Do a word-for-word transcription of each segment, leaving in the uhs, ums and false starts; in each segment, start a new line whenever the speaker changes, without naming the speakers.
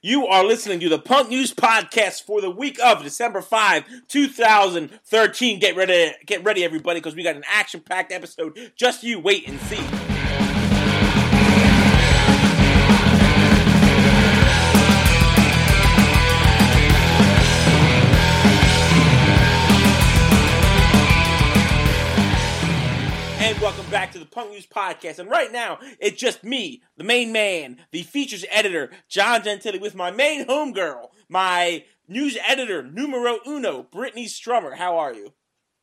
You are listening to the Punk News Podcast for the week of December fifth, twenty thirteen. Get ready, get ready, everybody, because we got an action-packed episode. Just you wait and see. And welcome back to the Punk News Podcast. And right now, it's just me, the main man, the features editor, John Gentili, with my main homegirl, my news editor, numero uno, Brittany Strummer. How are you?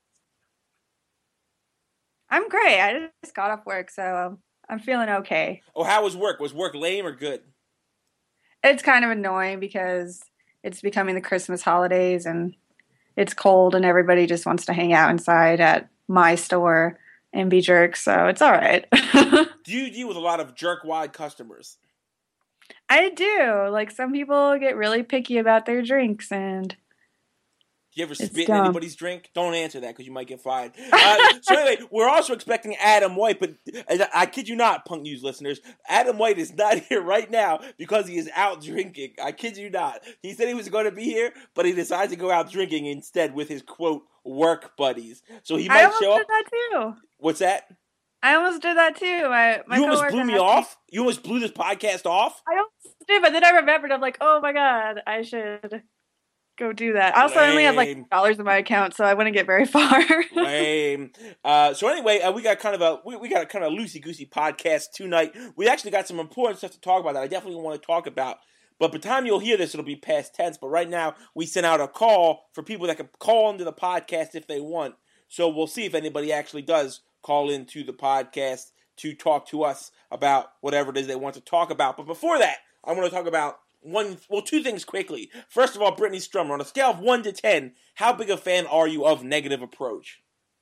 I'm great. I just got off work, so um, I'm feeling okay.
Oh, how was work? Was work lame or good?
It's kind of annoying because it's becoming the Christmas holidays and it's cold and everybody just wants to hang out inside at my store and be jerks, so it's all right.
Do you deal with a lot of jerk-wide customers?
I do. Like, some people get really picky about their drinks, and
do you ever
it's
spit
dumb.
in anybody's drink? Don't answer that because you might get fired. Uh, so anyway, we're also expecting Adam White, but I, I kid you not, Punk News listeners, Adam White is not here right now because he is out drinking. I kid you not. He said he was going to be here, but he decided to go out drinking instead with his, quote, work buddies. So he might
I almost
show up.
did that too.
What's that?
I almost did that too. My, my
you almost blew me
asked
off? You almost blew this podcast off?
I almost did, but then I remembered. I'm like, oh my god, I should go do that. I also
Lame.
only have like dollars in my account, so I wouldn't get very far.
Lame. Uh, so anyway, uh, we got kind of a we, we got a kind of loosey goosey podcast tonight. We actually got some important stuff to talk about that I definitely want to talk about. But by the time you'll hear this, it'll be past tense. But right now, we sent out a call for people that can call into the podcast if they want. So we'll see if anybody actually does call into the podcast to talk to us about whatever it is they want to talk about. But before that, I want to talk about one, well, two things quickly. First of all, Brittany Strummer, on a scale of one to ten, how big a fan are you of Negative Approach?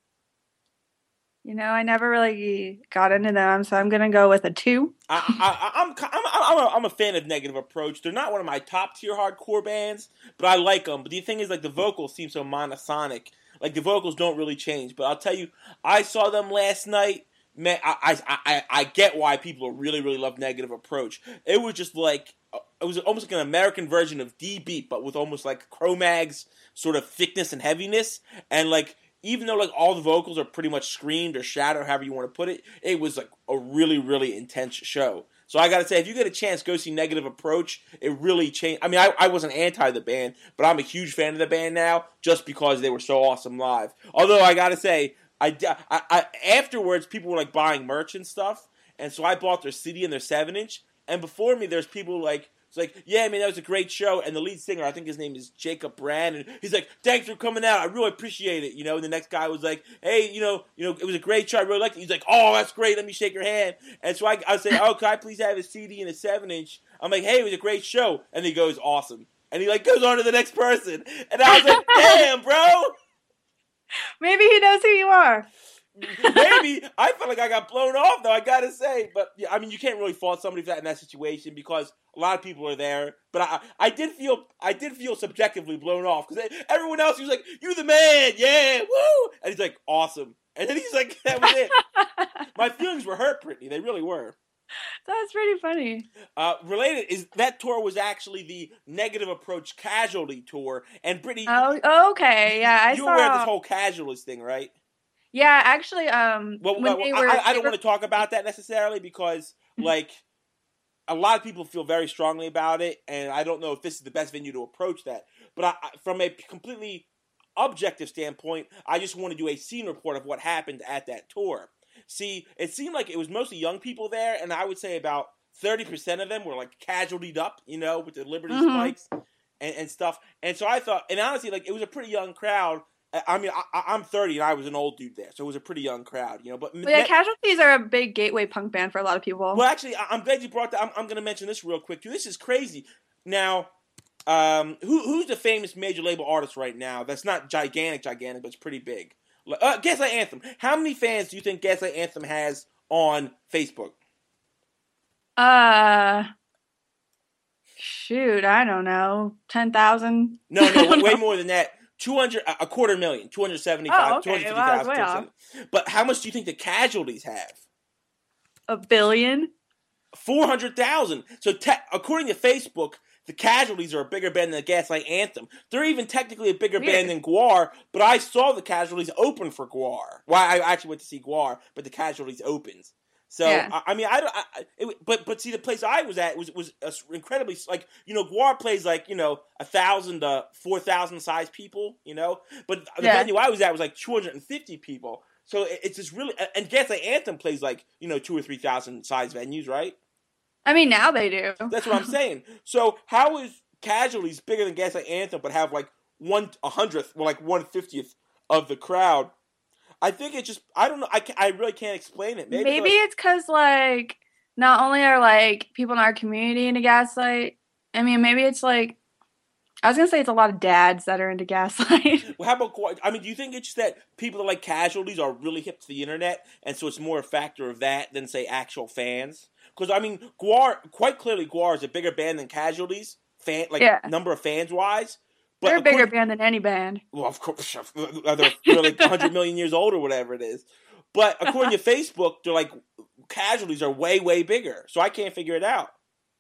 You know, I never really got into them, so I'm going to go with a two.
I, I, I'm, I'm, I'm, a, I'm a fan of Negative Approach. They're not one of my top-tier hardcore bands, but I like them. But the thing is, like, the vocals seem so monosonic. Like, the vocals don't really change. But I'll tell you, I saw them last night. Man, I, I, I, I get why people really, really love Negative Approach. It was just like, it was almost like an American version of D-Beat, but with almost like Cro-Mag's sort of thickness and heaviness. And, like, even though, like, all the vocals are pretty much screamed or shouted, however you want to put it, it was, like, a really, really intense show. So I gotta say, if you get a chance, go see Negative Approach. It really changed. I mean, I, I wasn't anti the band, but I'm a huge fan of the band now, just because they were so awesome live. Although I gotta say, I, I, I afterwards, people were, like, buying merch and stuff, and so I bought their C D and their seven inch, and before me, there's people, like, it's like, yeah, I mean, that was a great show. And the lead singer, I think his name is Jacob Brand, and he's like, thanks for coming out. I really appreciate it. You know, and the next guy was like, hey, you know, you know, it was a great show. I really liked it. He's like, oh, that's great. Let me shake your hand. And so I, I say, oh, can I please have a C D and a seven inch? I'm like, hey, it was a great show. And he goes, awesome. And he, like, goes on to the next person. And I was like, damn, bro.
Maybe he knows who you are.
Maybe. I felt like I got blown off, though, I gotta say. But, yeah, I mean, you can't really fault somebody for that in that situation because a lot of people are there. But I I did feel I did feel subjectively blown off because everyone else, he was like, you the man, yeah, woo! And he's like, awesome. And then he's like, that was it. My feelings were hurt, Brittany. They really were.
That's pretty funny.
Uh, related is that tour was actually the Negative Approach Casualty tour. And Brittany,
oh, okay, yeah, I
you
saw.
were aware of this whole casualist thing, right?
Yeah, actually, um,
well,
when
well
they
I,
were,
I, I don't
they were...
want to talk about that necessarily because, like, a lot of people feel very strongly about it, and I don't know if this is the best venue to approach that. But I, from a completely objective standpoint, I just want to do a scene report of what happened at that tour. See, it seemed like it was mostly young people there, and I would say about thirty percent of them were, like, casualtied up, you know, with the Liberty
mm-hmm.
spikes and, and stuff. And so I thought, and honestly, like, it was a pretty young crowd. I mean, I, I'm thirty and I was an old dude there, so it was a pretty young crowd, you know. But,
but yeah,
ne-
Casualties are a big gateway punk band for a lot of people.
Well, actually, I- I'm glad you brought that. I'm, I'm going to mention this real quick too. This is crazy. Now, um, who who's the famous major label artist right now? That's not gigantic, gigantic, but it's pretty big. Uh, Gaslight Anthem. How many fans do you think Gaslight Anthem has on Facebook?
Uh, shoot, I don't know, ten thousand.
No, no, way, way more than that. two hundred, a quarter million, two hundred seventy-five,
oh, okay.
two hundred fifty thousand.
Well,
But how much do you think the Casualties have?
A billion?
four hundred thousand. So te- according to Facebook, the Casualties are a bigger band than the Gaslight Anthem. They're even technically a bigger
Weird.
band than Gwar, but I saw the Casualties open for Gwar. Well, I actually went to see Gwar, but the Casualties opens. So
Yeah.
I, I mean, I don't. I, it, but but see, the place I was at was was a, incredibly like you know Gwar plays like you know a thousand to four thousand size people, you know. But the
Yeah.
venue I was at was like two hundred and fifty people. So it, it's just really and Gaslight Anthem plays like you know two or three thousand size venues, right?
I mean, now they do.
That's what I'm saying. So how is Casualties bigger than Gaslight Anthem, but have like one a hundredth, well, like one fiftieth of the crowd? I think it just I don't know. I, can, I really can't explain it.
Maybe,
Maybe, like,
it's because like not only are like people in our community into Gaslight. I mean, maybe it's like I was gonna say it's a lot of dads that are into Gaslight.
well, how about Gwar? I mean, do you think it's just that people that like Casualties are really hip to the internet, and so it's more a factor of that than say actual fans? Because I mean, Gwar quite clearly Gwar is a bigger band than Casualties, fan like
Yeah.
number of fans wise. But
They're a bigger
according-
band than any band.
Well, of course, they're, they're like one hundred million years old or whatever it is. But according to Facebook, they're like Casualties are way way bigger. So I can't figure it out.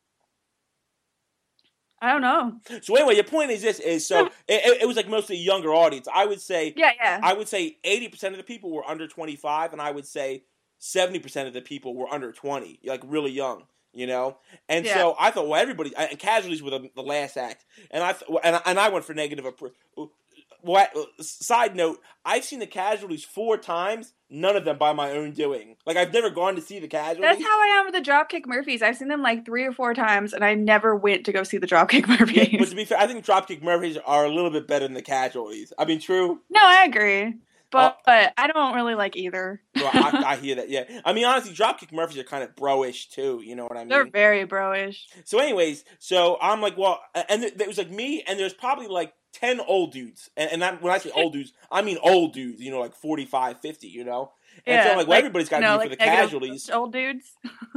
I don't know.
So anyway, your point is this: is so it, it was like mostly a younger audience. I would say,
Yeah, yeah.
I would say eighty percent of the people were under twenty-five, and I would say seventy percent of the people were under twenty, like really young. You know, and
Yeah.
so I thought, well, everybody and Casualties were the, the last act, and I th- and I, and I went for negative. Appro- what side note? I've seen the Casualties four times, none of them by my own doing. Like I've never gone to see the Casualties.
That's how I am with the Dropkick Murphys. I've seen them like three or four times, and I never went to go see the Dropkick
Yeah,
Murphys.
but to be fair, I think Dropkick Murphys are a little bit better than the Casualties. I mean, true.
No, I agree. But,
Oh.
but I don't really like either.
Well, I, I hear that. Yeah, I mean, honestly, Dropkick Murphys are kind of bro-ish too. You know what I mean?
They're very bro-ish.
So, anyways, so I'm like, well, and it was like me, and there's probably like ten old dudes, and, and I, when I say old dudes, I mean old dudes. You know, like forty-five, fifty, You know, and
Yeah,
so I'm like, well,
like,
everybody's got to
you know,
be here
like
for the
negative
Casualties.
Old dudes.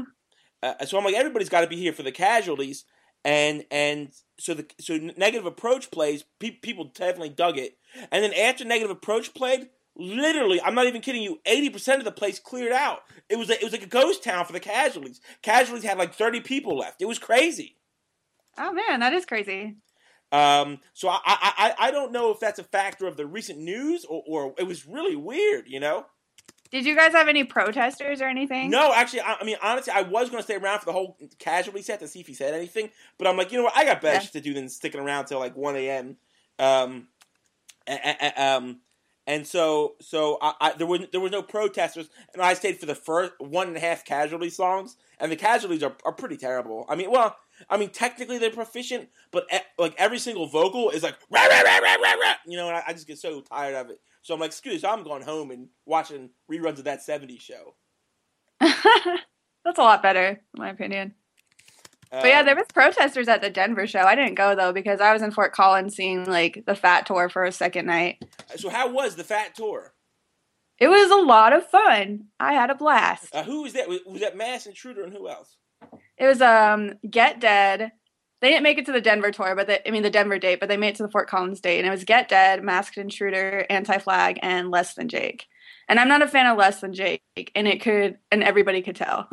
Uh, so I'm like, everybody's got to be here for the Casualties, and and so the so Negative Approach plays. Pe- people definitely dug it, and then after Negative Approach played. Literally, I'm not even kidding you. Eighty percent of the place cleared out. It was a, it was like a ghost town for the Casualties. Casualties had like thirty people left. It was crazy.
Oh, man, that is crazy.
Um, so I, I I I don't know if that's a factor of the recent news or, or it was really weird. You know?
Did you guys have any protesters or anything?
No, actually, I, I mean honestly, I was going to stay around for the whole Casualty set to see if he said anything, but I'm like, you know what? I got better
Yeah.
shit to do than sticking around till like one a.m. Um, a- a- a- um. And so, so I, I, there was there was no protesters, and I stayed for the first one and a half Casualty songs, and the Casualties are, are pretty terrible. I mean, well, I mean technically they're proficient, but e- like every single vocal is like rah, rah, rah, rah, rah, rah, you know, and I, I just get so tired of it. So I'm like, screw this, I'm going home and watching reruns of that seventies show.
That's a lot better, in my opinion. But yeah, there was protesters at the Denver show. I didn't go though because I was in Fort Collins seeing like the Fat Tour for a second night.
So how was the Fat Tour?
It was a lot of fun. I had a blast.
Uh, who was that? Was, was that Mass Intruder and who else?
It was um Get Dead. They didn't make it to the Denver tour, but they, I mean the Denver date, but they made it to the Fort Collins date, and it was Get Dead, Masked Intruder, Anti Flag, and Less Than Jake. And I'm not a fan of Less Than Jake, and it could, and everybody could tell.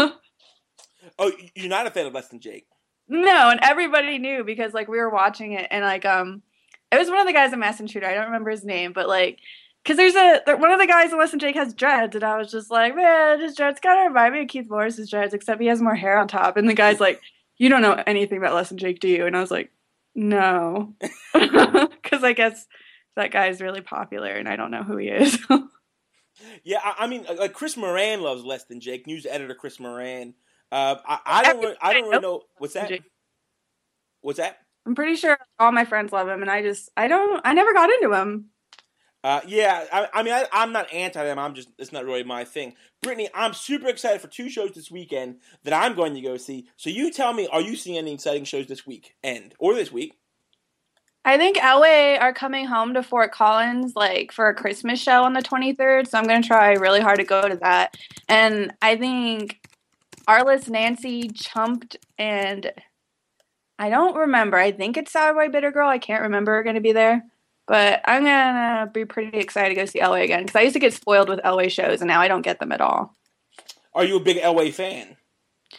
Oh, you're not a fan of Less Than Jake?
No, and everybody knew because like we were watching it, and like um, it was one of the guys in Masked Intruder. I don't remember his name, but like, cause there's a there, one of the guys in Less Than Jake has dreads, and I was just like, man, his dreads kind of remind me of Keith Morris's dreads, except he has more hair on top. And the guy's like, you don't know anything about Less Than Jake, do you? And I was like, no, because I guess that guy is really popular, and I don't know who he is.
Yeah, I, I mean, like Chris Moran loves Less Than Jake. News editor Chris Moran. Uh, I, I don't. Really, I don't really know what's that. What's that?
I'm pretty sure all my friends love him, and I just I don't I never got into him.
Uh, yeah, I, I mean, I, I'm not anti them. I'm just it's not really my thing. Brittany, I'm super excited for two shows this weekend that I'm going to go see. So you tell me, are you seeing any exciting shows this weekend or this week?
I think L A are coming home to Fort Collins like for a Christmas show on the twenty-third, so I'm going to try really hard to go to that. And I think Arliss, Nancy, Chumped, and I don't remember. I think it's Sour Boy Bitter Girl. I can't remember are going to be there. But I'm going to be pretty excited to go see L A again because I used to get spoiled with L A shows, and now I don't get them at all.
Are you a big L A fan?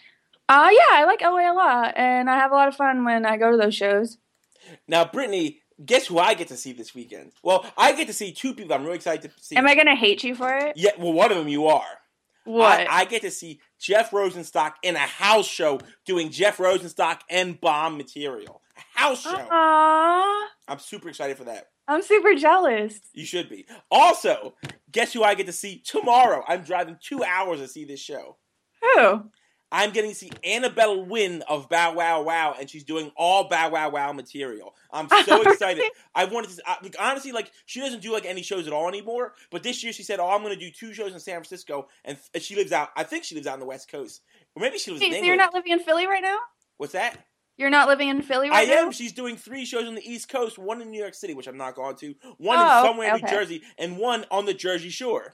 Uh, yeah, I like L A a lot, and I have a lot of fun when I go to those shows.
Now, Brittany, guess who I get to see this weekend? Well, I get to see two people I'm really excited to see.
Am I going to hate you for it?
Yeah, well, one of them you are.
What?
I, I get to see Jeff Rosenstock in a house show doing Jeff Rosenstock and Bomb material. A house show.
Aww.
I'm super excited for that.
I'm super jealous.
You should be. Also, guess who I get to see tomorrow? I'm driving two hours to see this show.
Who?
I'm getting to see Annabella Wynn of Bow Wow Wow, and she's doing all Bow Wow Wow material. I'm so excited. I wanted to, I, like, honestly, like, she doesn't do, like, any shows at all anymore, but this year she said, oh, I'm going to do two shows in San Francisco, and, and she lives out, I think she lives out on the West Coast. Or maybe she lives
Wait,
in
so
England.
you're not living in Philly right now?
What's that?
You're not living in Philly right
I
now?
am. She's doing three shows on the East Coast, one in New York City, which I'm not going to, one
oh,
in somewhere
okay.
in New Jersey, and one on the Jersey Shore.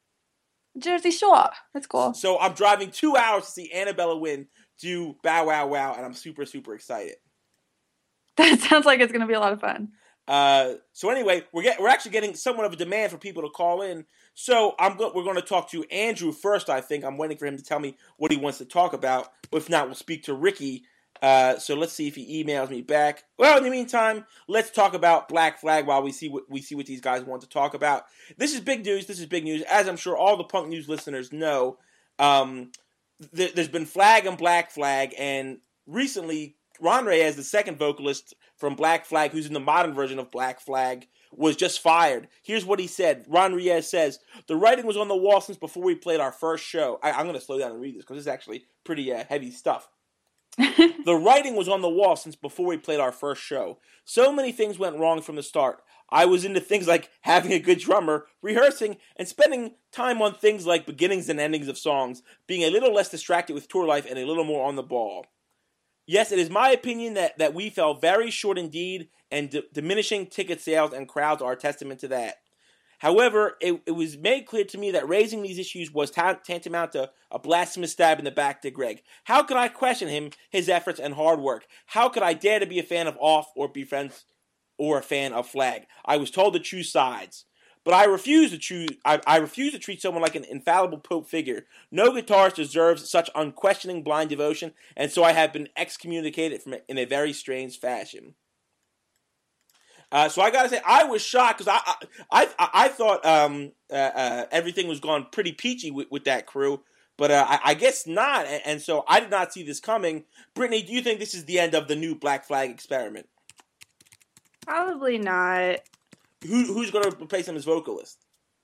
Jersey Shore. That's cool.
So I'm driving two hours to see Annabella Wynn do Bow Wow Wow, and I'm super, super excited.
That sounds like it's going to be a lot of fun.
Uh, so anyway, we're get, we're actually getting somewhat of a demand for people to call in. So I'm go- we're going to talk to Andrew first, I think. I'm waiting for him to tell me what he wants to talk about. If not, we'll speak to Ricky. Uh, so let's see if he emails me back. Well, in the meantime, let's talk about Black Flag while we see what we see what these guys want to talk about. This is big news. This is big news. As I'm sure all the Punk News listeners know, um, th- there's been Flag and Black Flag, and recently Ron Reyes, the second vocalist from Black Flag, who's in the modern version of Black Flag, was just fired. Here's what he said. Ron Reyes says, the writing was on the wall since before we played our first show. I- I'm going to slow down and read this because this is actually pretty uh, heavy stuff. The writing was on the wall since before we played our first show. So many things went wrong from the start. I was into things like having a good drummer, rehearsing, and spending time on things like beginnings and endings of songs, being a little less distracted with tour life and a little more on the ball. Yes, it is my opinion that, that we fell very short indeed, and d- diminishing ticket sales and crowds are a testament to that. However, it, it was made clear to me that raising these issues was ta- tantamount to a blasphemous stab in the back to Greg. How could I question him, his efforts, and hard work? How could I dare to be a fan of Off or be friends or a fan of Flag? I was told to choose sides. But I refuse to choose. I, I refuse to treat someone like an infallible Pope figure. No guitarist deserves such unquestioning blind devotion, and so I have been excommunicated from it in a very strange fashion. Uh, so I gotta say, I was shocked because I, I I I thought um, uh, uh, everything was going pretty peachy with, with that crew, but uh, I, I guess not, and, and so I did not see this coming. Brittany, do you think this is the end of the new Black Flag experiment?
Probably not.
Who who's going to replace him as vocalist?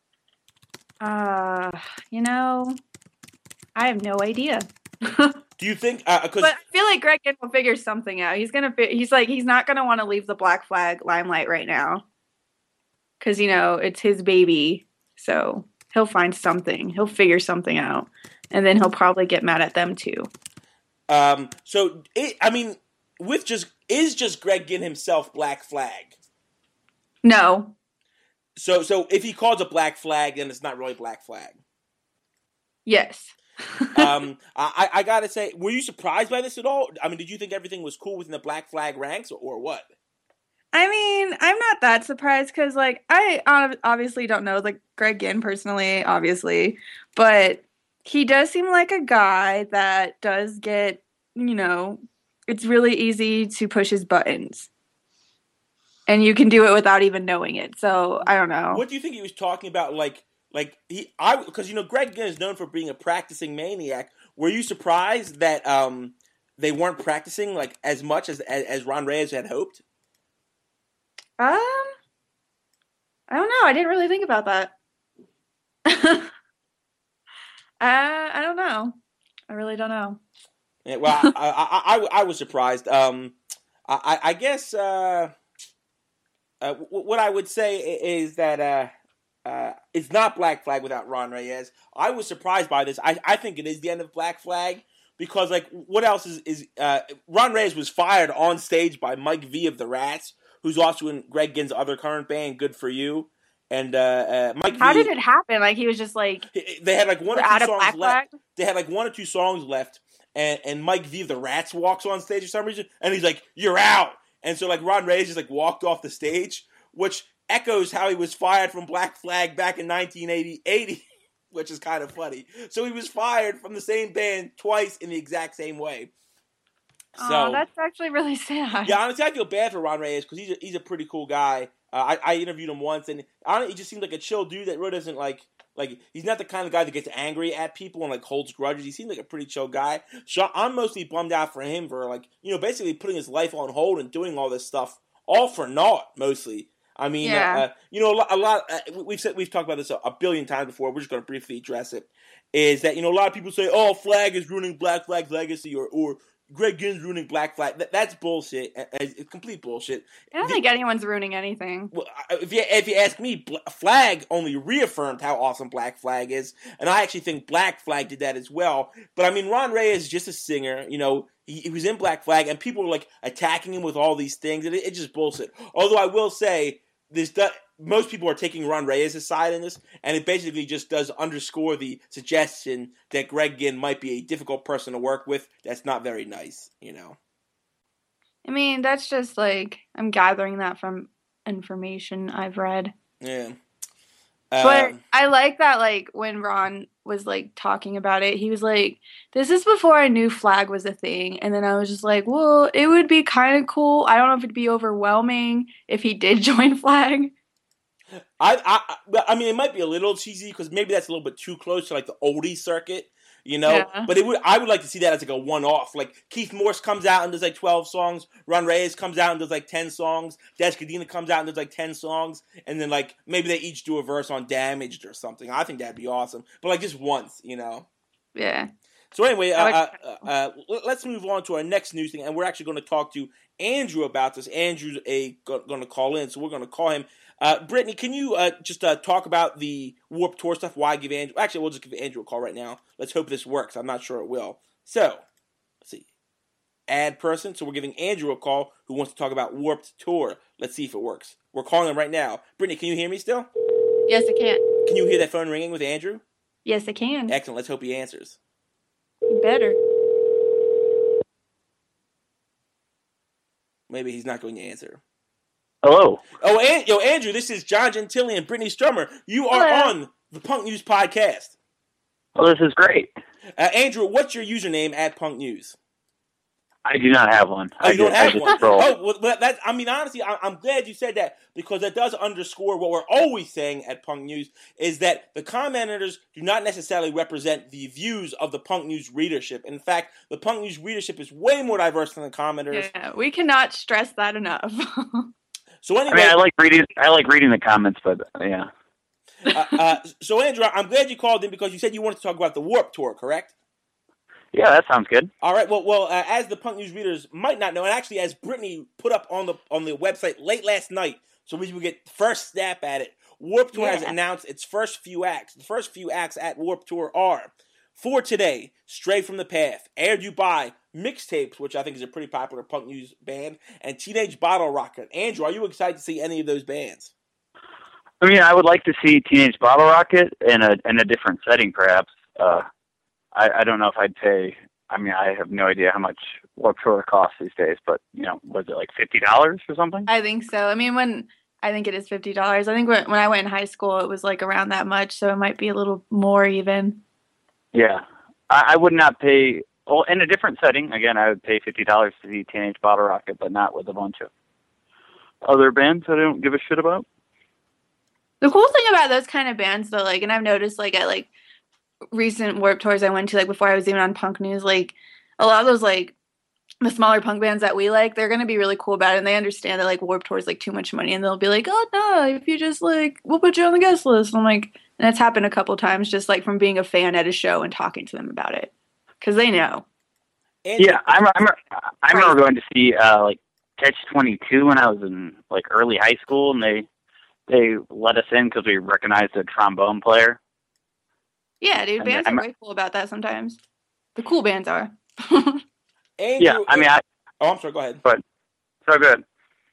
Uh, you know, I have no idea.
Do you think? Uh,
but I feel like Greg will figure something out. He's gonna. Fi- he's like he's not gonna want to leave the Black Flag limelight right now, because you know it's his baby. So he'll find something. He'll figure something out, and then he'll probably get mad at them too.
Um. So it, I mean, with just is just Greg Ginn himself Black Flag?
No.
So so if he calls it Black Flag, then it's not really Black Flag.
Yes.
um, I, I gotta say, were you surprised by this at all? I mean, did you think everything was cool within the Black Flag ranks, or, or what?
I mean, I'm not that surprised because, like, I obviously don't know, like, Greg Ginn personally, obviously, but he does seem like a guy that does get, you know, it's really easy to push his buttons. And you can do it without even knowing it. So, I don't know.
What do you think he was talking about, like, Like he, I, because you know Greg Ginn is known for being a practicing maniac. Were you surprised that um they weren't practicing like as much as as, as Ron Reyes had hoped?
Um, I don't know. I didn't really think about that. uh, I don't know. I really don't know.
Yeah, well, I, I, I, I was surprised. Um, I, I guess uh, uh, what I would say is that. Uh, Uh, it's not Black Flag without Ron Reyes. I was surprised by this. I, I think it is the end of Black Flag because, like, what else is is uh, Ron Reyes was fired on stage by Mike V of the Rats, who's also in Greg Ginn's other current band, Good for You. And uh, uh, Mike,
how
V,
did it happen? Like he was just like
they had like one or two
out of
songs
Black
left.
Flag?
They had like one or two songs left, and and Mike V of the Rats walks on stage for some reason, and he's like, "You're out." And so like Ron Reyes just like walked off the stage, which echoes how he was fired from Black Flag back in nineteen eighty. which is kind of funny. So he was fired from the same band twice in the exact same way. So
oh, that's actually really sad.
Yeah, honestly, I feel bad for Ron Reyes because he's a, he's a pretty cool guy. Uh, I, I interviewed him once, and I don't, he just seems like a chill dude that really doesn't like like he's not the kind of guy that gets angry at people and like holds grudges. He seems like a pretty chill guy. So I'm mostly bummed out for him for like you know basically putting his life on hold and doing all this stuff all for naught mostly. I mean,
Yeah.
uh, you know, a lot. A lot uh, we've said we've talked about this a, a billion times before. We're just going to briefly address it. Is that you know a lot of people say, "Oh, Flag is ruining Black Flag's legacy," or or Greg Ginn's ruining Black Flag. That, that's bullshit. It's complete bullshit.
I don't
The,
think anyone's ruining anything.
well, if you if you ask me, Flag only reaffirmed how awesome Black Flag is, and I actually think Black Flag did that as well. But I mean, Ron Reyes is just a singer. You know, he, he was in Black Flag, and people were like attacking him with all these things, and it, it's just bullshit. Although I will say, this does, most people are taking Ron Reyes' side in this, and it basically just does underscore the suggestion that Greg Ginn might be a difficult person to work with. That's not very nice, you know.
I mean, that's just like I'm gathering that from information I've read.
Yeah.
But
Um,
I like that, like, when Ron was, like, talking about it, he was like, this is before I knew Flag was a thing. And then I was just like, well, it would be kind of cool. I don't know if it'd be overwhelming if he did join Flag.
I, I, but, I mean, it might be a little cheesy because maybe that's a little bit too close to like the oldie circuit, you know.
Yeah.
But it would, I would like to see that as like a one-off. Like Keith Morse comes out and does like twelve songs. Ron Reyes comes out and does like ten songs. Des Cadena comes out and does like ten songs, and then like maybe they each do a verse on Damaged or something. I think that'd be awesome. But like just once, you know.
Yeah.
So anyway, uh,
That
uh,
would-
uh, uh, let's move on to our next news thing, and we're actually going to talk to Andrew about this. Andrew's a going to call in, so we're going to call him. Uh, Brittany, can you uh, just uh, talk about the Warped Tour stuff? Why give Andrew? Actually, we'll just give Andrew a call right now. Let's hope this works. I'm not sure it will. So, let's see. Add person. So we're giving Andrew a call who wants to talk about Warped Tour. Let's see if it works. We're calling him right now. Brittany, can you hear me still?
Yes, I can.
Can you hear that phone ringing with Andrew?
Yes, I can.
Excellent. Let's hope he answers.
You better.
Maybe he's not going to answer.
Hello.
Oh, and, yo, Andrew, this is John Gentili and Brittany Strummer. You are
Hello.
on the Punk News podcast.
Well, this is great.
Uh, Andrew, what's your username at Punk News?
I do not have one.
Oh,
I
you don't
just, I
have
just
one.
scroll.
Oh, well, well, that, I mean, honestly, I, I'm glad you said that because that does underscore what we're always saying at Punk News is that the commenters do not necessarily represent the views of the Punk News readership. In fact, the Punk News readership is way more diverse than the commenters.
Yeah, we cannot stress that enough.
So anyway,
I mean, I like reading. I like reading the comments, but yeah.
uh, uh, so Andrew, I'm glad you called in because you said you wanted to talk about the Warped Tour, correct?
Yeah, that sounds good.
All right. Well, well, uh, as the Punk News readers might not know, and actually, as Brittany put up on the on the website late last night, so we would get first snap at it. Warped Tour has
Yeah.
announced its first few acts. The first few acts at Warped Tour are For Today, Stray from the Path, Aired You By, Mixtapes, which I think is a pretty popular Punk News band, and Teenage Bottle Rocket. Andrew, are you excited to see any of those bands?
I mean, I would like to see Teenage Bottle Rocket in a in a different setting, perhaps. Uh, I, I don't know if I'd pay. I mean, I have no idea how much Warped Tour costs these days, but you know, was it like fifty dollars or something?
I think so. I mean, when I think it is fifty dollars. I think when, when I went in high school, it was like around that much, so it might be a little more even.
Yeah, I, I would not pay. Well, in a different setting, again, I would pay fifty dollars to see Teenage Bottle Rocket, but not with a bunch of other bands that I don't give a shit about.
The cool thing about those kind of bands, though, like, and I've noticed, like, at like recent Warped Tours I went to, like before I was even on Punk News, like a lot of those, like the smaller punk bands that we like, they're gonna be really cool about it, and they understand that like Warped Tour is like too much money, and they'll be like, oh no, if you just like, we'll put you on the guest list. And I'm like, and it's happened a couple times, just like from being a fan at a show and talking to them about it, because they know.
Andrew,
Yeah, I remember. I remember going to see uh, like Catch twenty-two when I was in like early high school, and they they let us in because we recognized a trombone player.
Yeah, dude,
And
bands
I'm-
are way cool about that sometimes. The cool bands are.
Andrew,
Yeah, I mean, I
oh, I'm sorry. Go ahead.
so good.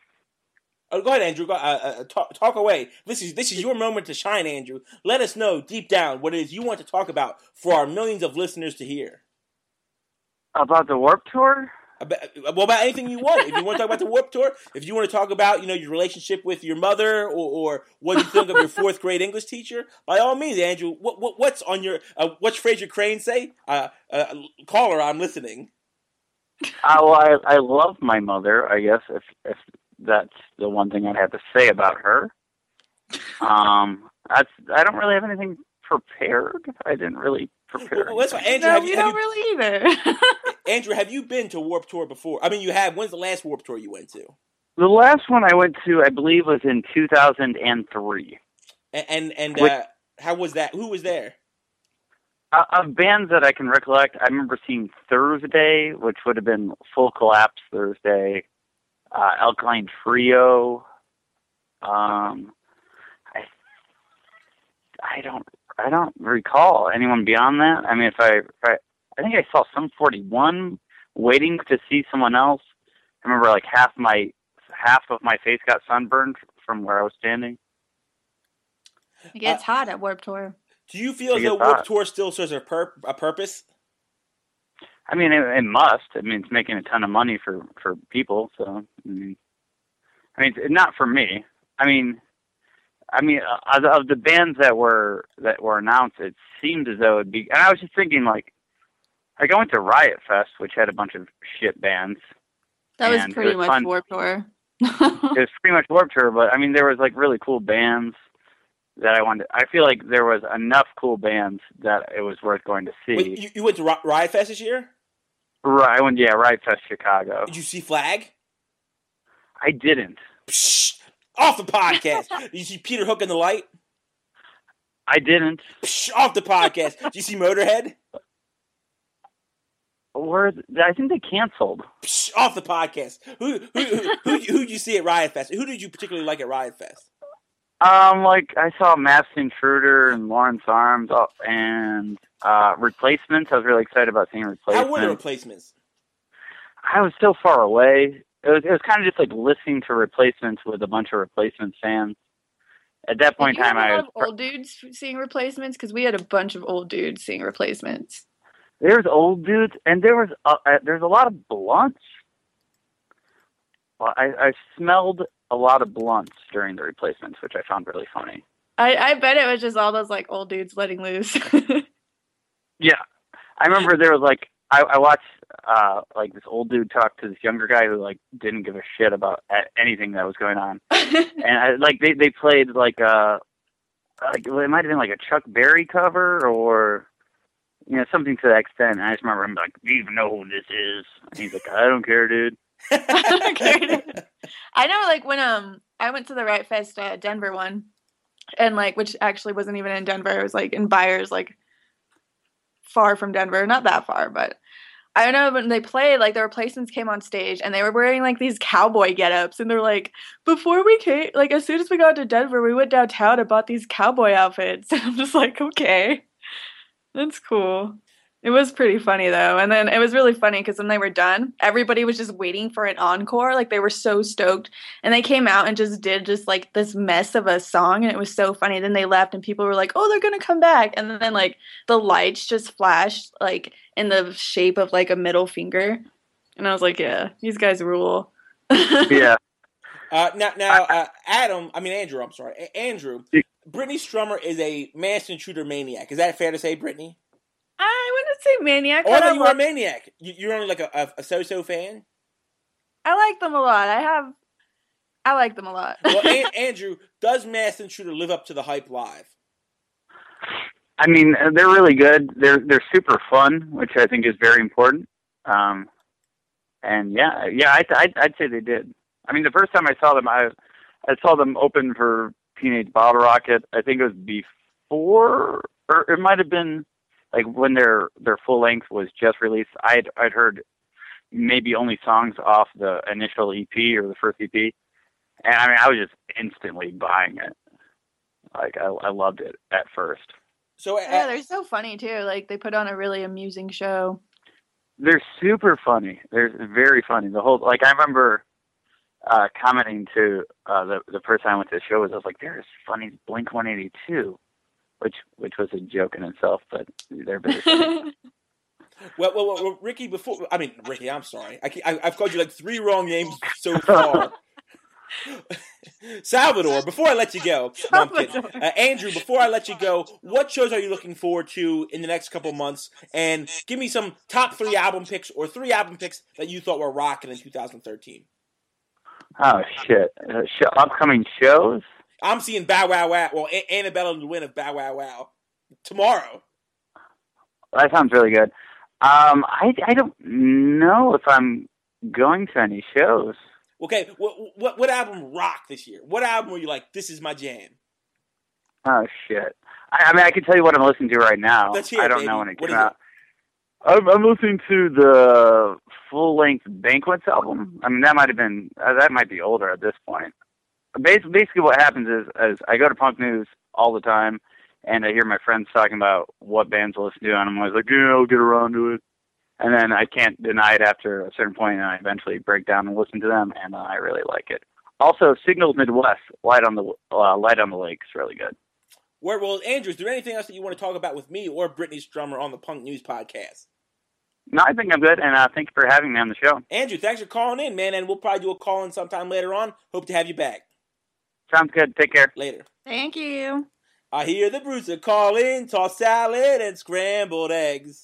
Oh, go ahead, Andrew. Go, uh, uh, talk, talk away. This is this is your moment to shine, Andrew. Let us know deep down what it is you want to talk about for our millions of listeners to hear.
About the Warped Tour?
Well, about anything you want. If you want to talk about the Warped Tour, if you want to talk about, you know, your relationship with your mother, or, or what you think of your fourth grade English teacher, by all means, Andrew. What, what what's on your uh, what's Fraser Crane say? Uh, uh, caller, I'm listening.
Uh, well, I I love my mother. I guess if if that's the one thing I'd have to say about her. Um, that's I don't really have anything prepared. I didn't really prepare.
Well, that's why, Andrew.
No,
have
you
you,
don't
have
really either.
Andrew, have you been to Warped Tour before? I mean, you have. When's the last Warped Tour you went to?
The last one I went to, I believe, was in two thousand three.
And and, and
Which,
uh, how was that? Who was there?
uh, of bands that I can recollect, I remember seeing Thursday, which would have been Full Collapse Thursday, uh, Alkaline Trio. Um, I I don't I don't recall anyone beyond that. I mean, if I, if I I think I saw Sum forty-one, Waiting to See Someone Else. I remember like half my half of my face got sunburned from where I was standing.
It gets
Uh,
hot at Warped Tour.
Do you feel as
It
though
gets
Warped
hot.
Tour still serves a, pur- a purpose?
I mean, it, it must. I mean, it's making a ton of money for, for people. So, I mean, I mean, it's not for me. I mean, I mean, uh, of, of the bands that were that were announced, it seemed as though it'd be. And I was just thinking, like, like I went to Riot Fest, which had a bunch of shit bands.
That was
And it
pretty
was
much
fun.
Warped Tour.
It was pretty much Warped Tour, but I mean, there was like really cool bands that I wanted. I feel like there was enough cool bands that it was worth going to see.
Wait, you, you went to Ri- Riot Fest this year?
Right, I went, yeah, Riot Fest Chicago.
Did you see Flag?
I didn't.
Psh, off the podcast. Did you see Peter Hook and the Light?
I didn't.
Psh, off the podcast. Did you see Motorhead?
Or I think they canceled.
Psh, off the podcast. Who who who who who did you see at Riot Fest? Who did you particularly like at Riot Fest?
Um, like I saw Masked Intruder and Lawrence Arms uh, and uh, Replacements. I was really excited about seeing Replacements.
How were the Replacements?
I was still far away. It was it was kind of just like listening to Replacements with a bunch of Replacements fans. At that point in
Did you
time,
have a
I
lot
was
of old dudes seeing Replacements? Because we had a bunch of old dudes seeing Replacements.
There's old dudes, and there was uh, uh, there's a lot of blunts. Well, I, I smelled a lot of blunts during the Replacements, which I found really funny.
I, I bet it was just all those like old dudes letting loose.
Yeah, I remember there was like I, I watched uh, like this old dude talk to this younger guy who like didn't give a shit about anything that was going on, and I, like they they played like uh like it might have been like a Chuck Berry cover or. You know, something to that extent. And I just remember him like, "Do you even know who this is?" And he's like, "I don't care, dude."
I know, like when um I went to the Riot Fest uh, Denver one, and like which actually wasn't even in Denver. It was like in Byers, like far from Denver, not that far, but I don't know when they played. Like the Replacements came on stage, and they were wearing like these cowboy get-ups, and they're like, before we came, like as soon as we got to Denver, we went downtown and bought these cowboy outfits. And I'm just like, okay. That's cool. It was pretty funny, though. And then it was really funny because when they were done, everybody was just waiting for an encore. Like, they were so stoked. And they came out and just did just, like, this mess of a song. And it was so funny. Then they left and people were like, oh, they're going to come back. And then, like, the lights just flashed, like, in the shape of, like, a middle finger. And I was like, yeah, these guys rule.
Yeah.
Uh, now, now, uh, Adam, I mean, Andrew, I'm sorry. A- Andrew, Brittany Strummer is a masked intruder maniac. Is that fair to say, Brittany?
I wouldn't say maniac.
Oh, I
but
thought you were
love-
a maniac. You- You're only like a, a, a so-so fan?
I like them a lot. I have, I like them a lot.
Well, a- Andrew, does Masked Intruder live up to the hype live?
I mean, they're really good. They're they're super fun, which I think is very important. Um, and yeah, yeah, I, I'd, I'd say they did. I mean, the first time I saw them, I I saw them open for Teenage Bottle Rocket. I think it was before, or it might have been like when their their full length was just released. I'd I'd heard maybe only songs off the initial E P or the first E P, and I mean, I was just instantly buying it. Like I I loved it at first.
So uh,
Yeah, they're so funny too. Like they put on a really amusing show.
They're super funny. They're very funny. The whole like I remember uh, commenting to uh, the the person I went to the show with. I was like, "They're as funny as Blink one eighty-two," which which was a joke in itself, but they're very funny.
Well, well, well, well, Ricky, before I mean Ricky, I'm sorry, I, I I've called you like three wrong names so far. Salvador, before I let you go, no, I'm kidding. Uh, Andrew, before I let you go, what shows are you looking forward to in the next couple months? And give me some top three album picks or three album picks that you thought were rocking in two thousand thirteen.
Oh shit! Uh, sh- upcoming shows.
I'm seeing Bow Wow Wow. Well, A- Annabella Lwin of Bow Wow Wow tomorrow.
That sounds really good. Um, I I don't know if I'm going to any shows.
Okay, what what what album rocked this year? What album were you like, this is my jam?
Oh shit! I, I mean, I can tell you what I'm listening to right now.
Let's hear it,
I don't
baby.
know when it
What
came
is
out. I'm, I'm listening to the full-length Banquets album. I mean, that might have been uh, that might be older at this point. Basically, basically, what happens is, is I go to Punk News all the time, and I hear my friends talking about what bands to listen to, and I'm always like, yeah, I'll get around to it. And then I can't deny it after a certain point, and I eventually break down and listen to them, and uh, I really like it. Also, Signals Midwest, Light on the uh, Light on the Lake is really good.
Where, well, Andrew, is there anything else that you want to talk about with me or Brittany Strummer on the Punk News podcast?
No, I think I'm good, and uh, thank you for having me on the show.
Andrew, thanks for calling in, man, and we'll probably do a call-in sometime later on. Hope to have you back.
Sounds good. Take care.
Later.
Thank you.
I hear the Bruiser call in, toss salad and scrambled eggs.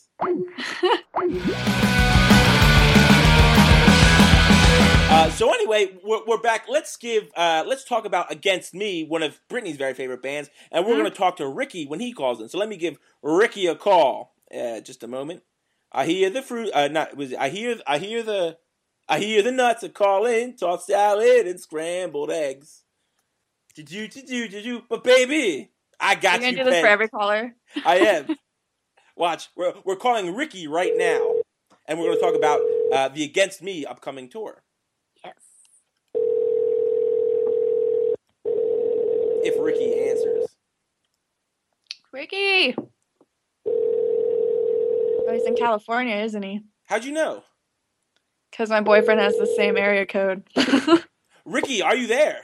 uh, so anyway, we're, we're back. Let's give, uh, let's talk about Against Me, one of Brittany's very favorite bands, and we're mm-hmm. going to talk to Ricky when he calls in. So let me give Ricky a call. Uh, just a moment. I hear the fruit. Uh, not was. It, I hear. I hear the. I hear the nuts are calling. Toss salad and scrambled eggs. Did you? Did you? Did you? But baby, I got
You're
you.
You're gonna do this for every caller.
I am. Watch, we're we're calling Ricky right now, and we're going to talk about uh, the Against Me upcoming tour.
Yes.
If Ricky answers.
Ricky. Oh, he's in California, isn't he?
How'd you know?
Because my boyfriend has the same area code.
Ricky, are you there?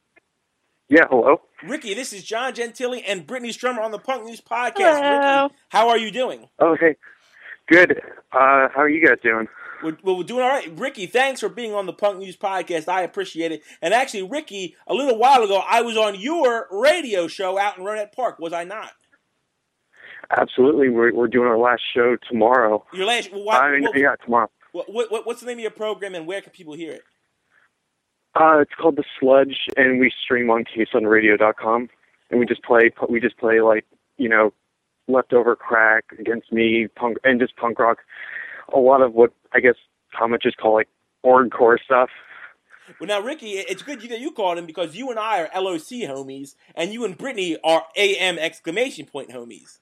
Yeah, hello?
Ricky, this is John Gentili and Brittany Strummer on the Punk News Podcast.
Hello.
Ricky, how are you doing?
Oh, hey. Good. Uh, how are you guys doing?
We're, well, we're doing all right. Ricky, thanks for being on the Punk News Podcast. I appreciate it. And actually, Ricky, a little while ago, I was on your radio show out in Rohnert Park, was I not?
Absolutely. We're we're doing our last show tomorrow.
Your last? Well, why,
I mean,
what,
yeah, tomorrow.
What, what, what's the name of your program, and where can people hear it?
Uh, it's called The Sludge, and we stream on K S U N radio dot com, and we just play we just play like you know, leftover crack, Against Me, punk, and just punk rock. A lot of what I guess Thomas just call like hardcore stuff.
Well, now, Ricky, it's good that you called him because you and I are L O C homies, and you and Brittany are A M exclamation point homies.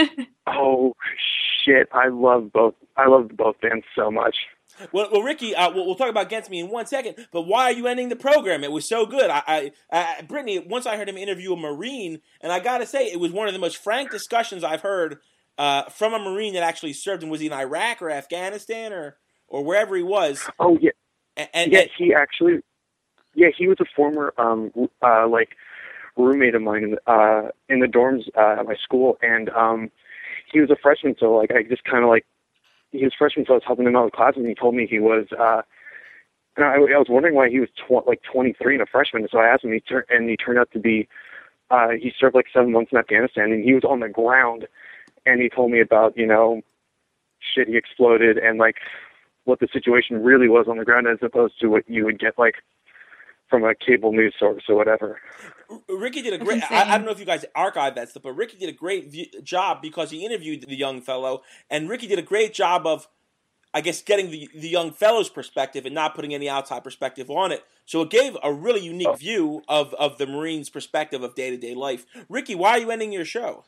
Oh shit! I love both. I love both bands so much.
Well, well, Ricky, uh, we'll, we'll talk about Against Me in one second. But why are you ending the program? It was so good. I, I, I Brittany, once I heard him interview a Marine, and I got to say, it was one of the most frank discussions I've heard uh, from a Marine that actually served. And was he in Iraq or Afghanistan or or wherever he was?
Oh yeah,
and, and
yeah.
and,
he actually, yeah, he was a former um uh like. roommate of mine in, uh, in the dorms uh, at my school, and um, he was a freshman, so like I just kind of like he was a freshman, so I was helping him out with classes, and he told me he was. Uh, and I, I was wondering why he was tw- like twenty-three and a freshman, so I asked him, he tur- and he turned out to be. Uh, he served like seven months in Afghanistan, and he was on the ground, and he told me about you know shit he exploded and like what the situation really was on the ground as opposed to what you would get like from a cable news source or whatever.
Ricky did a great, I, I don't know if you guys archive that stuff, but Ricky did a great view, job because he interviewed the young fellow, and Ricky did a great job of, I guess, getting the, the young fellow's perspective and not putting any outside perspective on it. So it gave a really unique oh. view of, of the Marine's perspective of day-to-day life. Ricky, why are you ending your show?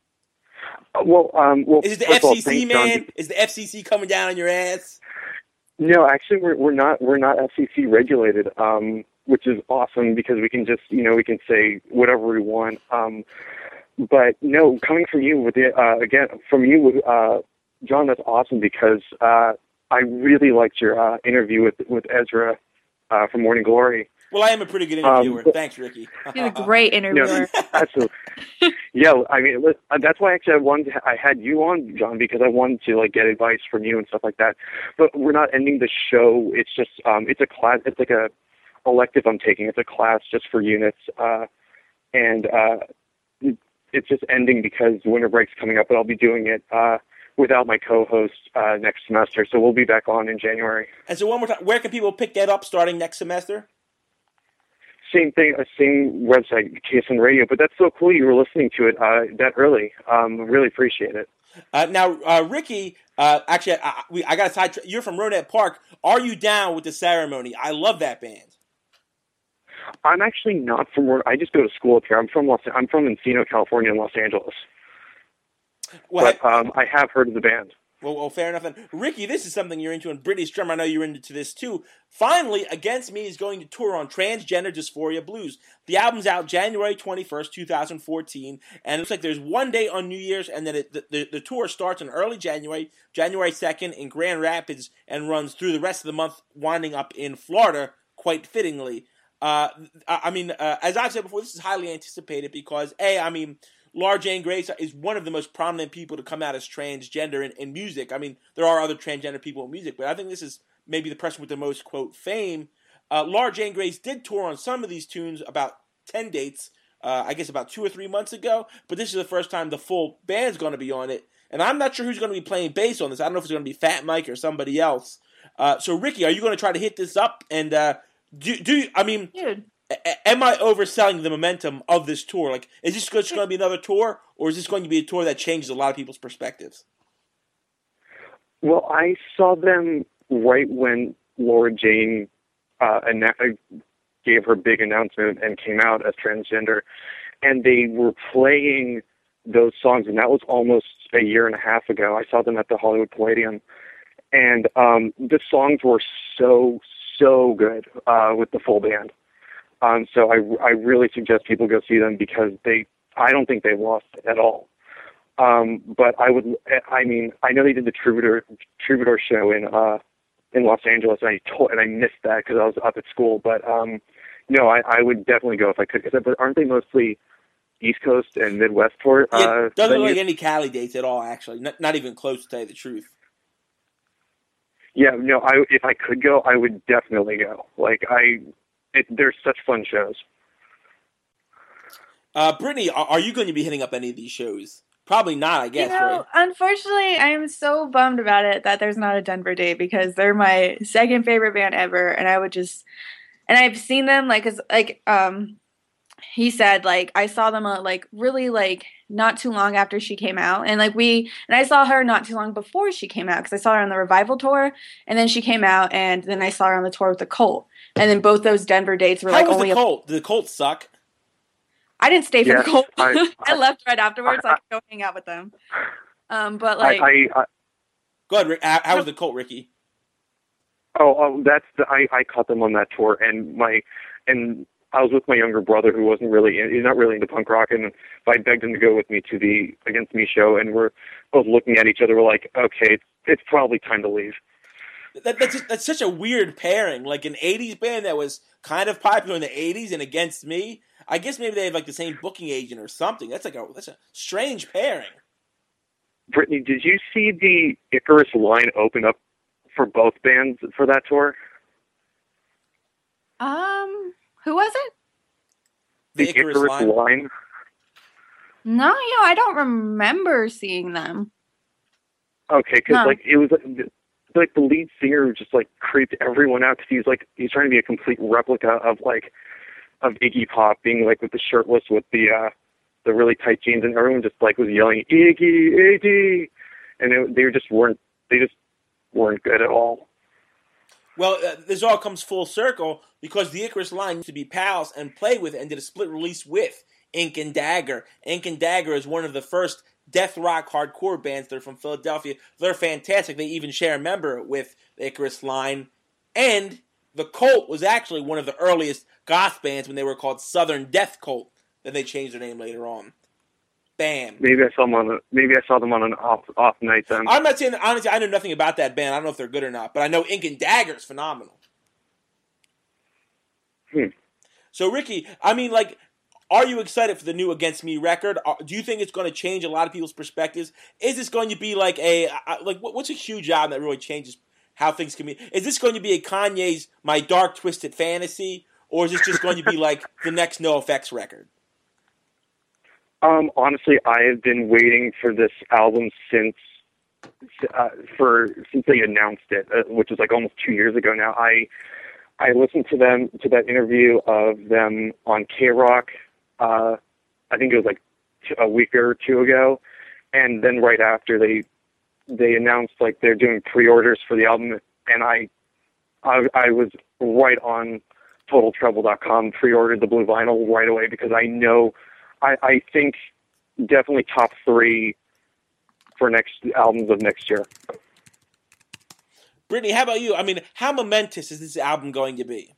Uh, well, um, well,
is it the F C C, all, man? John. Is the F C C coming down on your ass?
No, actually, we're we're not we're not F C C regulated. Um, which is awesome because we can just, you know, we can say whatever we want. Um, but no, coming from you with the, uh, again, from you, uh, John, that's awesome because, uh, I really liked your, uh, interview with, with Ezra, uh, from Morning Glory.
Well, I am a pretty good interviewer. Um, but, Thanks, Ricky.
He's a great interviewer.
No, absolutely. Yeah, I mean li- uh, that's why actually I wanted to, I had you on, John, because I wanted to like get advice from you and stuff like that. But we're not ending the show. It's just um, it's a class. It's like a elective I'm taking. It's a class just for units, uh, and uh, it's just ending because winter break's coming up. But I'll be doing it uh, without my co-host uh, next semester. So we'll be back on in January.
And so one more time, where can people pick that up starting next semester?
Same thing, uh, same website, K S N Radio. But that's so cool you were listening to it uh, that early. Um, really appreciate it.
Uh, now, uh, Ricky, uh, actually, I, we, I got a side. You're from Ronet Park. Are you down with the ceremony? I love that band.
I'm actually not from where I just go to school up here. I'm from Los. I'm from Encino, California, in Los Angeles.
Well,
but um, I have heard of the band.
Well, well, fair enough. Then, Ricky, this is something you're into, and British Drum, I know you're into this too. Finally, Against Me is going to tour on Transgender Dysphoria Blues. The album's out January twenty-first, twenty fourteen, and it looks like there's one day on New Year's, and then it, the, the, the tour starts in early January, January second, in Grand Rapids, and runs through the rest of the month, winding up in Florida, quite fittingly. Uh, I mean, uh, as I've said before, this is highly anticipated because, A, I mean, Laura Jane Grace is one of the most prominent people to come out as transgender in, in music. I mean, there are other transgender people in music, but I think this is maybe the person with the most, quote, fame. Uh, Laura Jane Grace did tour on some of these tunes about ten dates, uh, I guess about two or three months ago, but this is the first time the full band's going to be on it. And I'm not sure who's going to be playing bass on this. I don't know if it's going to be Fat Mike or somebody else. Uh, so, Ricky, are you going to try to hit this up? And uh, do, do I mean...
Dude.
Am I overselling the momentum of this tour? Like, is this just going to be another tour, or is this going to be a tour that changes a lot of people's perspectives?
Well, I saw them right when Laura Jane uh, gave her big announcement and came out as transgender, and they were playing those songs, and that was almost a year and a half ago. I saw them at the Hollywood Palladium, and um, the songs were so, so good uh, with the full band. Um, so I, I really suggest people go see them because they, I don't think they've lost at all. Um, but I would, I mean, I know they did the Troubadour, Troubadour show in, uh, in Los Angeles, and I told, and I missed that because I was up at school. But, um, no, I, I would definitely go if I could. Cause, but aren't they mostly East Coast and Midwest tour?
Yeah,
uh,
doesn't look like any Cali dates at all, actually. Not, not even close, to tell you the truth.
Yeah, no, I, if I could go, I would definitely go. Like, I, It, they're such fun shows.
Uh, Brittany, are, are you going to be hitting up any of these shows? Probably not, I guess,
you know,
right?
Unfortunately, I am so bummed about it that there's not a Denver date because they're my second favorite band ever, and I would just, and I've seen them like, cause like, um, he said like I saw them uh, like really like not too long after she came out, and like we, and I saw her not too long before she came out because I saw her on the Revival tour, and then she came out, and then I saw her on the tour with the Cult, and then both those Denver dates were
How
like
was
only
the Cult? A- Did the Cult suck?
I didn't stay for
Yes,
the Cult.
I,
I left right afterwards.
I,
I, I could go hang out with them. Um, but like,
I, I, I
Go ahead, Rick. How, how was the Cult, Ricky?
oh, oh, that's the, I, I caught them on that tour, and my, and I was with my younger brother who wasn't really, he's not really into punk rock, and I begged him to go with me to the Against Me show, and we're both looking at each other. We're like, okay, it's, it's probably time to leave.
That, that's that's such a weird pairing. Like an eighties band that was kind of popular in the eighties and Against Me. I guess maybe they have like the same booking agent or something. That's like a that's a strange pairing.
Brittany, did you see the Icarus line open up for both bands for that tour?
um, who was it?
The,
The
Icarus,
Icarus
line.
line.
No, you know, I don't remember seeing them.
Okay, because
No.
like it was like the lead singer just like creeped everyone out because he's like he's trying to be a complete replica of like of Iggy Pop, being like with the shirtless with the uh the really tight jeans, and everyone just like was yelling Iggy, Iggy, and they, they just weren't they just weren't good at all.
Well, uh, this all comes full circle because the Icarus line used to be pals and play with and did a split release with Ink and Dagger. Ink and Dagger is one of the first death rock hardcore bands. They're from Philadelphia. They're fantastic. They even share a member with the Icarus line. And the Cult was actually one of the earliest goth bands when they were called Southern Death Cult. Then they changed their name later on. Bam.
Maybe I saw them on a, maybe I saw them on an off off night then.
I'm not saying that, honestly, I know nothing about that band. I don't know if they're good or not, but I know Ink and Dagger is phenomenal.
Hmm.
So, Ricky, I mean, like, are you excited for the new Against Me record? Are, do you think it's going to change a lot of people's perspectives? Is this going to be like a like what's a huge album that really changes how things can be? Is this going to be a Kanye's My Dark Twisted Fantasy, or is this just going to be like the next NoFX record?
Um, honestly, I have been waiting for this album since uh, for since they announced it, uh, which is like almost two years ago now. I I listened to them to that interview of them on K-Rock. Uh, I think it was like t- a week or two ago, and then right after they they announced like they're doing pre-orders for the album, and I I, I was right on Total Trouble dot com, pre-ordered the blue vinyl right away because I know I, I think definitely top three for next albums of next year.
Brittany, how about you? I mean, how momentous is this album going to be?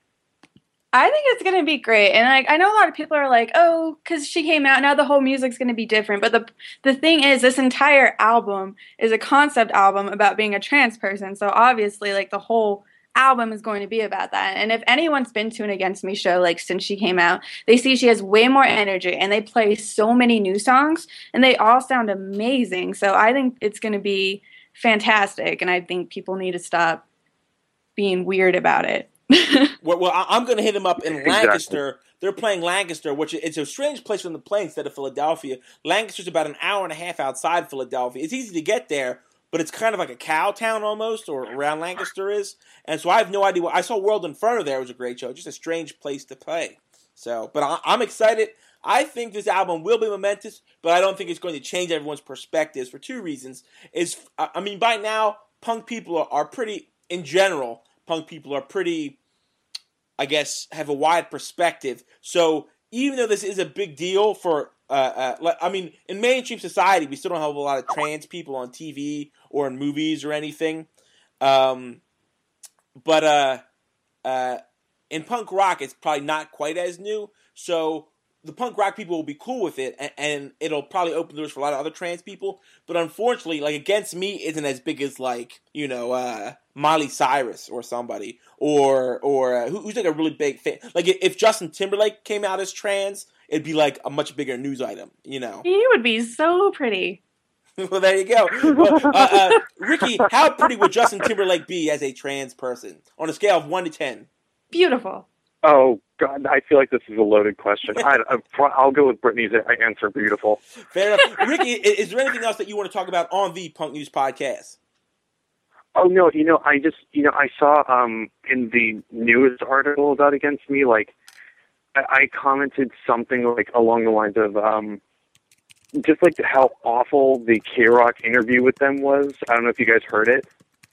I think it's going to be great. And like I know a lot of people are like, oh, because she came out, now the whole music's going to be different. But the the thing is, this entire album is a concept album about being a trans person. So obviously, like the whole album is going to be about that. And if anyone's been to an Against Me show, like since she came out, they see she has way more energy and they play so many new songs and they all sound amazing. So I think it's going to be fantastic. And I think people need to stop being weird about it.
well, well, I'm going to hit them up in Lancaster.
Exactly.
They're playing Lancaster, which it's a strange place from the play instead of Philadelphia. Lancaster's about an hour and a half outside Philadelphia. It's easy to get there, but it's kind of like a cow town almost, or around Lancaster is. And so I have no idea. What, I saw World Inferno there. It was a great show. Just a strange place to play. So, but I, I'm excited. I think this album will be momentous, but I don't think it's going to change everyone's perspectives for two reasons. Is I mean, by now, punk people are, are pretty, in general, punk people are pretty, I guess, have a wide perspective. So even though this is a big deal for, uh, uh, I mean, in mainstream society, we still don't have a lot of trans people on T V or in movies or anything. Um, but uh, uh, in punk rock, it's probably not quite as new. So the punk rock people will be cool with it, and, and it'll probably open doors for a lot of other trans people. But unfortunately, like Against Me isn't as big as like you know uh, Miley Cyrus or somebody, or or uh, who, who's like a really big fan. Like if Justin Timberlake came out as trans, it'd be like a much bigger news item, you know.
He would be so pretty.
Well, there you go. Well, uh, uh, Ricky, how pretty would Justin Timberlake be as a trans person on a scale of one to ten?
Beautiful.
Oh, God, I feel like this is a loaded question. I, I'll go with Brittany's answer, beautiful.
Fair enough. Ricky, is there anything else that you want to talk about on the Punk News Podcast?
Oh, no, you know, I just, you know, I saw um, in the newest article about Against Me, like, I, I commented something, like, along the lines of, um, just, like, how awful the K-Rock interview with them was. I don't know if you guys heard it.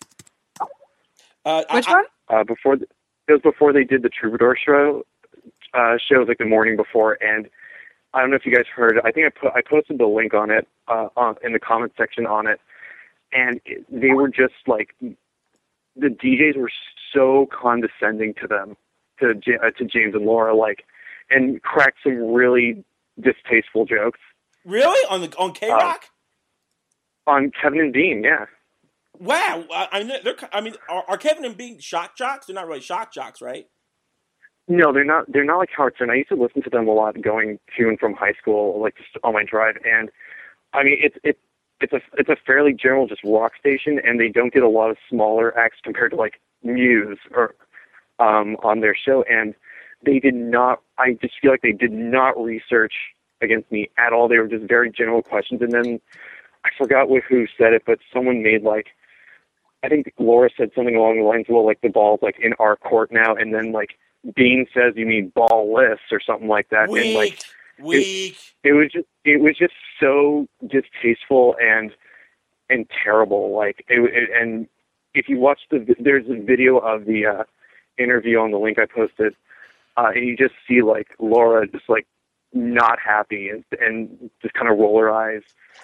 Uh,
Which
I,
one?
Uh, before... The, It was before they did the Troubadour show, uh, shows like the morning before, and I don't know if you guys heard. I think I put I posted the link on it uh, on, in the comment section on it, and it, they were just like the D Js were so condescending to them, to J- uh, to James and Laura, like, and cracked some really distasteful jokes.
Really on the on K-Rock?
Uh, on Kevin and Dean, yeah.
Wow, I mean, they're, I mean, are, are Kevin and Bean shock jocks? They're not really shock jocks, right?
No, they're not. They're not like Howard Stern. I used to listen to them a lot going to and from high school, like just on my drive. And I mean, it's it's it's a it's a fairly general just rock station, and they don't get a lot of smaller acts compared to like Muse or um, on their show. And they did not. I just feel like they did not research Against Me at all. They were just very general questions, and then I forgot who said it, but someone made like. I think Laura said something along the lines of, well, like, the ball's, like, in our court now, and then, like, Bean says you mean ball-less or something like that.
Weak,
and, like,
weak.
It, it was just, it was just so distasteful and and terrible. Like, it, it, and if you watch the, there's a video of the uh, interview on the link I posted, uh, and you just see, like, Laura just, like, not happy and, and just kind of roll her eyes.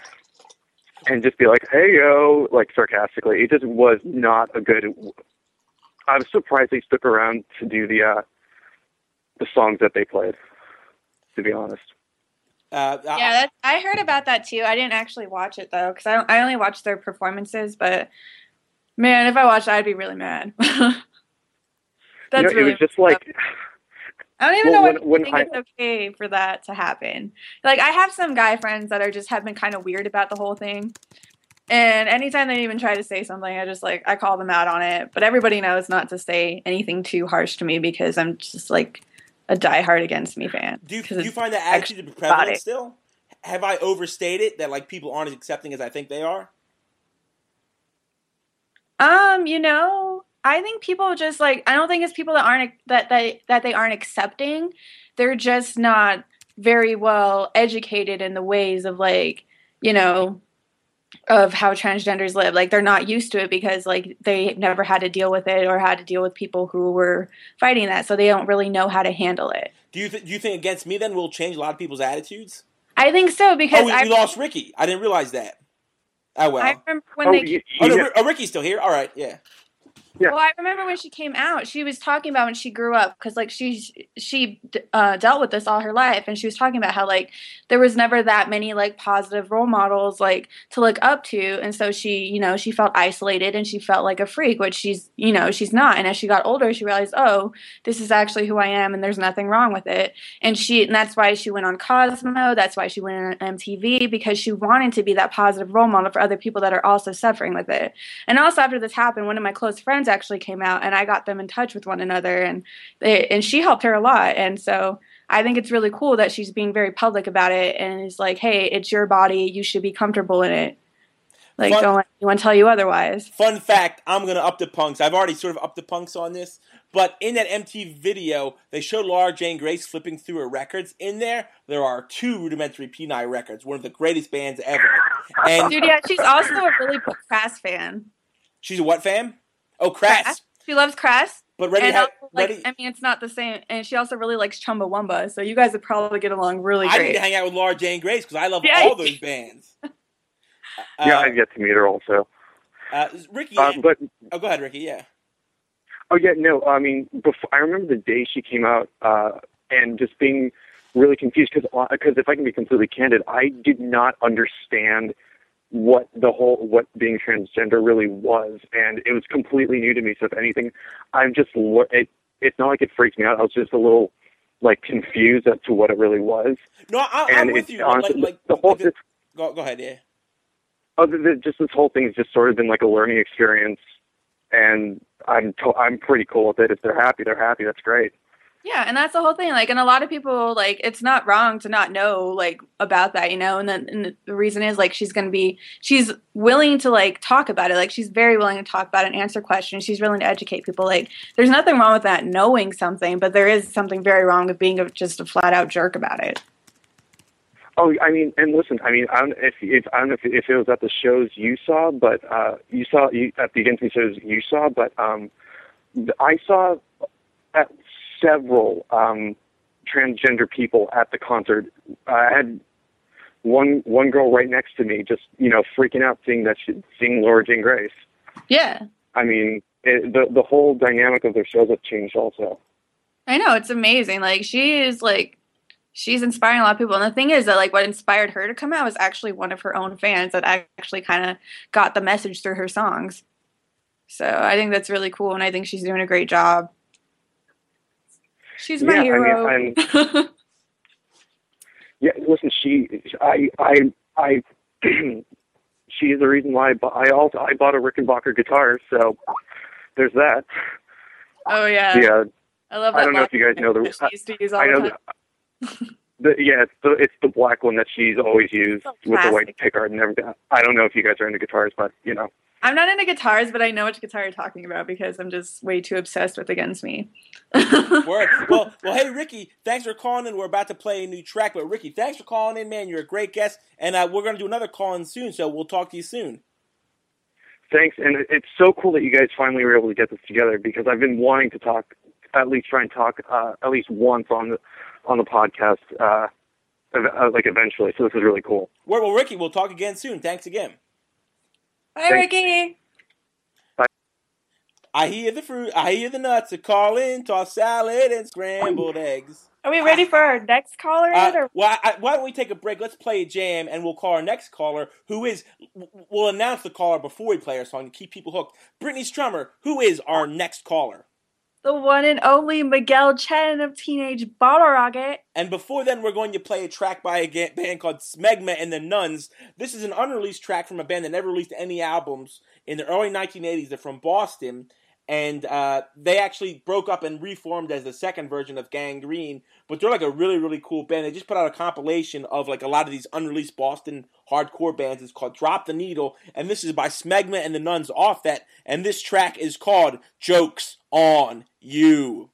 And just be like, hey, yo, like sarcastically. It just was not a good... I was surprised they stuck around to do the uh, the songs that they played, to be honest.
Uh, I,
Yeah, that, I heard about that too. I didn't actually watch it though, because I, I only watched their performances, but man, if I watched it, I'd be really mad. That's
you know,
really
it was just like...
I don't even
Well,
know
when-
why
when
I think
I-
it's okay for that to happen. Like, I have some guy friends that are just have been kind of weird about the whole thing. And anytime they even try to say something, I just like I call them out on it. But everybody knows not to say anything too harsh to me because I'm just like a diehard Against Me fan.
Do you,
'Cause
do you
it's
find that attitude to be
actually about
prevalent
it.
still? Have I overstated that like people aren't as accepting as I think they are?
Um, you know, I think people just like I don't think it's people that aren't that that that they aren't accepting. They're just not very well educated in the ways of like, you know, of how transgenders live. Like they're not used to it because like they never had to deal with it or had to deal with people who were fighting that, so they don't really know how to handle it.
Do you th- do you think Against Me then will change a lot of people's attitudes?
I think so because
Oh, we,
I,
we lost Ricky. I didn't realize that. Oh well.
I remember when
Oh,
they
you,
oh, no,
you-
Ri- oh, Ricky's still here. All right, yeah.
Yeah.
Well, I remember when she came out, she was talking about when she grew up because, like, she she uh, dealt with this all her life, and she was talking about how like there was never that many like positive role models like to look up to, and so she, you know, she felt isolated and she felt like a freak, which she's, you know, she's not. And as she got older, she realized, oh, this is actually who I am, and there's nothing wrong with it. And she, and that's why she went on Cosmo. That's why she went on M T V because she wanted to be that positive role model for other people that are also suffering with it. And also after this happened, one of my close friends actually came out and I got them in touch with one another, and they, and she helped her a lot. And so I think it's really cool that she's being very public about it and is like, hey, it's your body, you should be comfortable in it. Like,
Fun-
don't let anyone tell you otherwise.
Fun fact, I'm going to up the punks. I've already sort of upped the punks on this, but in that M T V video, they showed Laura Jane Grace flipping through her records. In there, there are two Rudimentary Peni records, one of the greatest bands ever. And
Dude, yeah, she's also a really big Crass fan.
she's a what fan? Oh, Crass.
She loves Crass.
But Ready
And
had
also, like,
Ready.
I mean, it's not the same. And she also really likes Chumbawamba, so you guys would probably get along really
I need
great.
to hang out with Laura Jane Grace because I love
Yeah.
all those bands. Uh,
yeah, I've yet to meet her also.
uh, Ricky.
Uh, but
oh, go ahead, Ricky. Yeah.
oh yeah, no, I mean, before, I remember the day she came out uh, and just being really confused because because if I can be completely candid, I did not understand what the whole what being transgender really was, and it was completely new to me. So if anything, I'm just it. It's not like it freaked me out. I was just a little like confused as to what it really was.
No, I,
and
I'm with
it's
you.
honestly,
Like, like
the whole
like the- go, go ahead. Yeah.
Oh, the, the, just this whole thing's just sort of been like a learning experience, and I'm to- I'm pretty cool with it. If they're happy, they're happy. That's great.
Yeah, and that's the whole thing. Like, and a lot of people, like, it's not wrong to not know, like, about that, you know? And then and the reason is, like, she's going to be, she's willing to, like, talk about it. Like, she's very willing to talk about it and answer questions. She's willing to educate people. Like, there's nothing wrong with that, knowing something, but there is something very wrong with being a, just a flat-out jerk about it.
Oh, I mean, and listen, I mean, I don't if if I don't know if, if it was at the shows you saw, but uh, you saw you, at the Against Me shows you saw, but um, I saw at several um, transgender people at the concert. I had one one girl right next to me, just you know, freaking out seeing that she, seeing Laura Jane Grace.
Yeah.
I mean, it, the the whole dynamic of their shows have changed also.
I know, it's amazing. Like, she is, like, she's inspiring a lot of people. And the thing is that, like, what inspired her to come out was actually one of her own fans that actually kind of got the message through her songs. So I think that's really cool, and I think she's doing a great job. She's my
Yeah, I
hero.
mean, I'm- Yeah, listen, she, I, I, I, she is the reason why I, bu- I also I bought a Rickenbacker guitar. So there's that.
Oh, yeah.
Yeah,
I love
I
that.
don't know if you guys know the-
that she used to use all
I
the
know.
time.
That, the, yeah, it's the it's the black one that she's always used
So
with the white
classic.
pickguard and everything. I don't know if you guys are into guitars, but you know.
I'm not into guitars, but I know which guitar you're talking about because I'm just way too obsessed with Against Me.
Word. Well, well, hey Ricky, thanks for calling in. We're about to play a new track, but Ricky, thanks for calling in, man. You're a great guest, and uh, we're going to do another call in soon, so we'll talk to you soon.
Thanks, and it- it's so cool that you guys finally were able to get this together because I've been wanting to talk, at least try and talk uh, at least once on the on the podcast, uh, ev- uh, like eventually. So this is really cool.
Word. Well, Ricky, we'll talk again soon. Thanks again.
Bye,
Thanks.
Ricky.
I hear the fruit, I hear the nuts, a call in, toss salad and scrambled eggs.
Are we ready for our next caller?
Uh,
or-
well, I, why don't we take a break? Let's play a jam, and we'll call our next caller, who is, we'll announce the caller before we play our song to keep people hooked. Brittany Strummer, who is our next caller?
the one and only Miguel Chen of Teenage Bottle Rocket.
And before then, we're going to play a track by a band called Smegma and the Nuns. This is an unreleased track from a band that never released any albums in the early nineteen eighties. They're from Boston, and uh, they actually broke up and reformed as the second version of Gangrene. But they're like a really, really cool band. They just put out a compilation of like a lot of these unreleased Boston hardcore bands. It's called Drop the Needle, and this is by Smegma and the Nuns off that. And this track is called Joke's on You.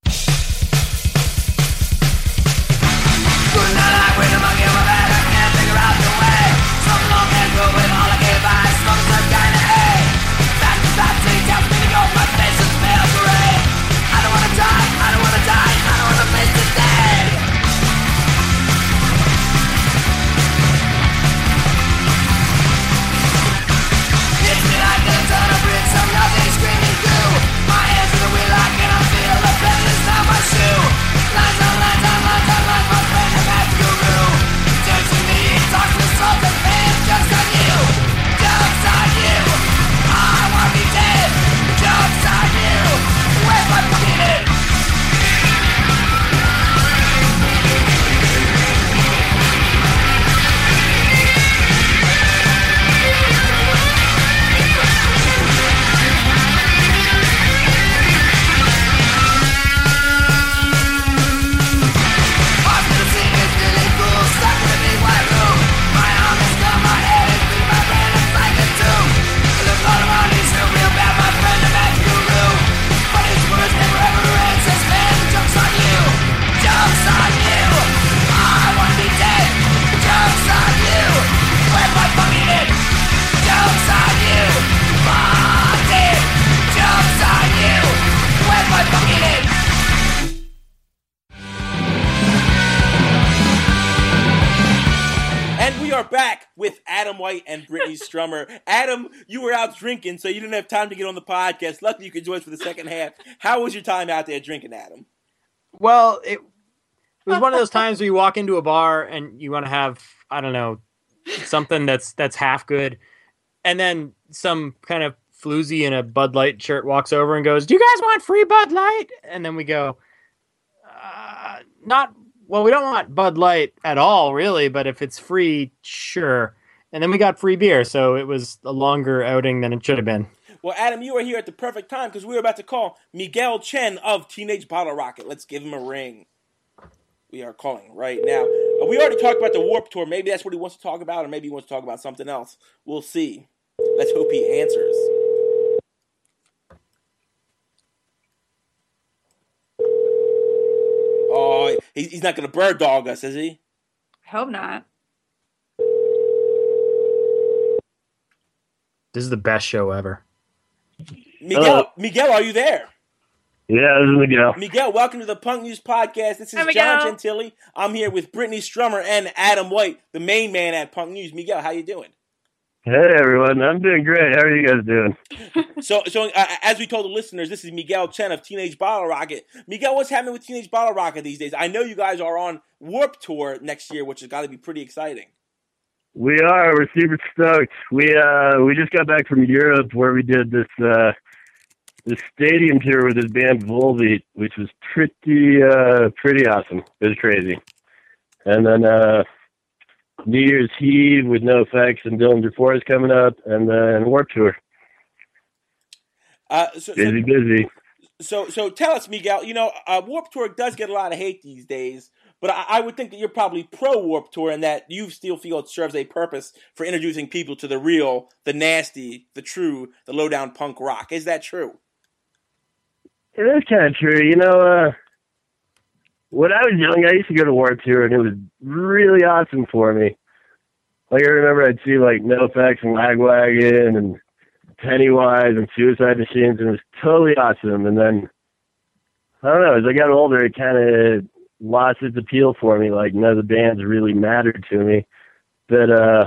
Back with Adam White and Brittany Strummer. Adam, you were out drinking, so you didn't have time to get on the podcast. Luckily, you could join us for the second half. How was your time out there drinking, Adam?
Well, it, it was one of those times where you walk into a bar and you want to have, I don't know, something that's that's half good, and then some kind of floozy in a Bud Light shirt walks over and goes, "Do you guys want free Bud Light?" And then we go, uh, "Not." Well, we don't want Bud Light at all, really, but if it's free, sure. And then we got free beer, so it was a longer outing than it should have been.
Well, Adam, you are here at the perfect time because we were about to call Miguel Chen of Teenage Bottle Rocket. Let's give him a ring. We are calling right now. Uh, we already talked about the Warped Tour. Maybe that's what he wants to talk about, or maybe he wants to talk about something else. We'll see. Let's hope he answers. Oh, he's not going to bird dog us, is he?
I hope not.
This is the best show ever.
Miguel,
Hello.
Miguel, are you there?
Yeah, this is Miguel.
Miguel, welcome to the Punk News Podcast. This is
Hi,
John
Miguel.
Gentili. I'm here with Brittany Strummer and Adam White, the main man at Punk News. Miguel, how you doing?
Hey, everyone. I'm doing great. How are you guys doing?
So, so uh, as we told the listeners, this is Miguel Chen of Teenage Bottle Rocket. Miguel, what's happening with Teenage Bottle Rocket these days? I know you guys are on Warped Tour next year, which has got to be pretty exciting.
We are. We're super stoked. We uh we just got back from Europe where we did this uh this stadium tour with this band Volbeat, which was pretty uh pretty awesome. It was crazy. And then uh New Year's Eve with NoFX and Dylan DeForest coming up, and then Warped Tour.
Uh, so,
Busy,
so,
busy.
So, so tell us, Miguel. You know, uh, Warped Tour does get a lot of hate these days, but I, I would think that you're probably pro Warped Tour, and that you still feel it serves a purpose for introducing people to the real, the nasty, the true, the low down punk rock. Is that true?
It is kind of true. You know, uh, when I was young, I used to go to Warped Tour, and it was really awesome for me. Like, I remember I'd see, like, NoFX and Lagwagon and Pennywise and Suicide Machines, and it was totally awesome. And then, I don't know, as I got older, it kind of lost its appeal for me. Like, none of the bands really mattered to me. But uh,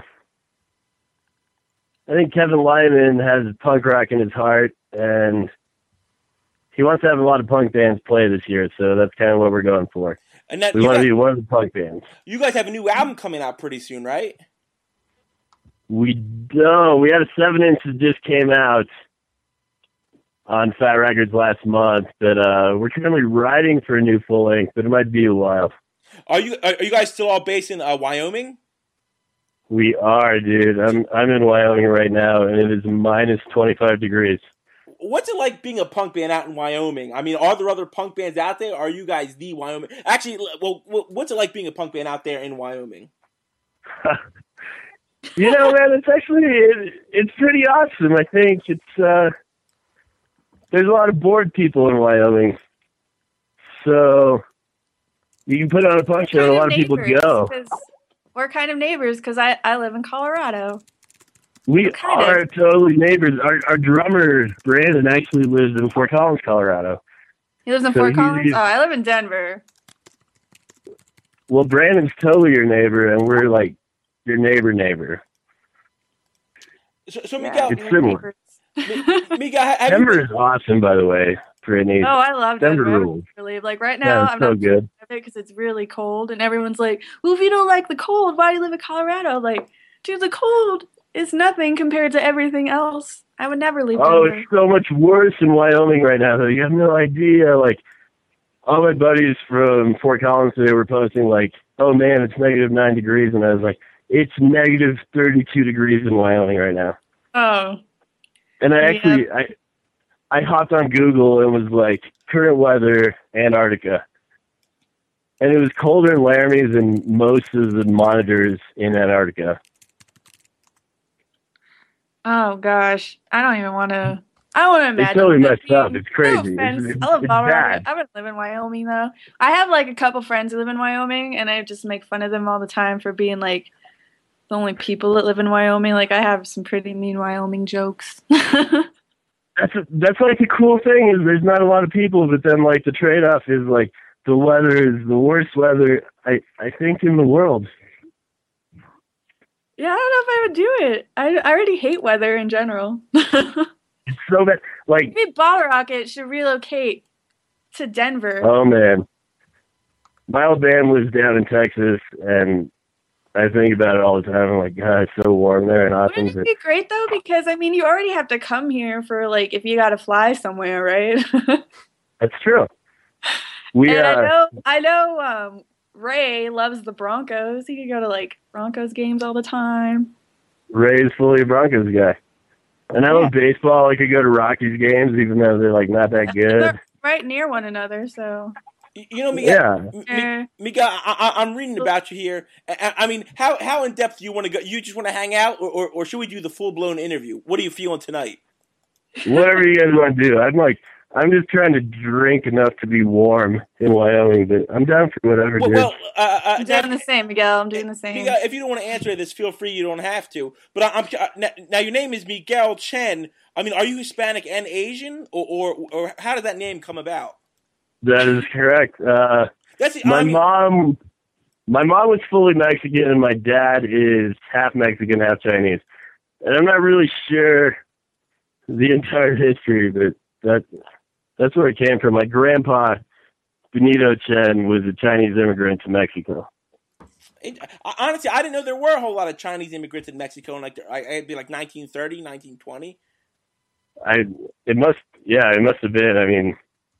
I think Kevin Lyman has punk rock in his heart, and he wants to have a lot of punk bands play this year, so that's kind of what we're going for.
And that,
we want to be one of the punk bands.
You guys have a new album coming out pretty soon, right?
We don't. We had a seven inch that just came out.
on Fat Records last month that uh, we're currently writing for a new full length, but it might be a while.
Are you are you guys still all based in uh, Wyoming?
We are, dude. I'm I'm in Wyoming right now, and it is minus twenty-five degrees.
What's it like being a punk band out in Wyoming? I mean, are there other punk bands out there? Or are you guys the Wyoming? Actually, well, what's it like being a punk band out there in Wyoming?
You know, man, it's actually it, it's pretty awesome. I think it's uh, there's a lot of bored people in Wyoming, so you can put on a punk show and a lot of people go.
We're kind of neighbors because I, I live in Colorado.
We are of. totally neighbors. Our our drummer, Brandon, actually lives in Fort Collins, Colorado.
He lives in so Fort Collins? Oh, I live in Denver.
Well, Brandon's totally your neighbor, and we're like your neighbor neighbor.
So, so Miguel,
it's similar.
Miguel,
Denver is awesome, by the way. Pretty.
Oh, I love
Denver.
Denver.
Rules.
Really, like right now,
yeah,
I'm
so
not
good
because it's really cold, and everyone's like, "Well, if you don't like the cold, why do you live in Colorado?" Like, dude, the cold is nothing compared to everything else. I would never leave.
Oh,
Denver.
It's so much worse in Wyoming right now. Though you have no idea. Like, all my buddies from Fort Collins today were posting like, "Oh man, it's negative nine degrees," and I was like, "It's negative thirty-two degrees in Wyoming right now."
Oh.
And I
yeah.
actually, I, I hopped on Google and was like, current weather, Antarctica. And it was colder in Laramie than most of the monitors in Antarctica.
Oh, gosh. I don't even want to. I don't want to imagine.
It's totally messed up. It's crazy.
No offense.
It's, it's,
I love
it's
Colorado.
bad.
I wouldn't live in Wyoming, though. I have, like, a couple friends who live in Wyoming, and I just make fun of them all the time for being, like, the only people that live in Wyoming. Like, I have some pretty mean Wyoming jokes.
That's a, that's like the cool thing is there's not a lot of people, but then like the trade-off is like the weather is the worst weather I I think in the world.
Yeah, I don't know if I would do it. I, I already hate weather in general.
It's so bad. Like
maybe Bottle Rocket should relocate to Denver.
Oh man, my old band lives down in Texas, and I think about it all the time. I'm like, God, it's so warm there and awesome.
Wouldn't it be great though? Because I mean, you already have to come here for like if you got to fly somewhere, right?
That's true. We
and
uh,
I know, I know. Um, Ray loves the Broncos. He could go to like Broncos games all the time.
Ray's fully a Broncos guy, and I
yeah.
love baseball. I could go to Rockies games, even though they're like not that good.
They're right near one another, so.
You know, Miguel,
yeah.
Miguel, I, I, I'm reading about you here. I, I mean, how how in depth do you want to go? You just want to hang out, or, or, or should we do the full blown interview? What are you feeling tonight?
Whatever you guys want to do. I'm like, I'm just trying to drink enough to be warm in Wyoming, but I'm down for whatever.
Well,
dude.
well uh, uh,
I'm doing the same, Miguel. I'm doing the same.
Miguel, if you don't want to answer this, feel free. You don't have to. But I, I'm now, now. Your name is Miguel Chen. I mean, are you Hispanic and Asian, or or, or how did that name come about?
That is correct. Uh,
That's the,
my
I mean,
mom. My mom was fully Mexican, and my dad is half Mexican, half Chinese. And I'm not really sure the entire history, but that that's where it came from. My grandpa, Benito Chen, was a Chinese immigrant to Mexico.
It, honestly, I didn't know there were a whole lot of Chinese immigrants in Mexico. In like, I, it'd be like nineteen thirty, nineteen twenty.
I it must yeah it must have been. I mean,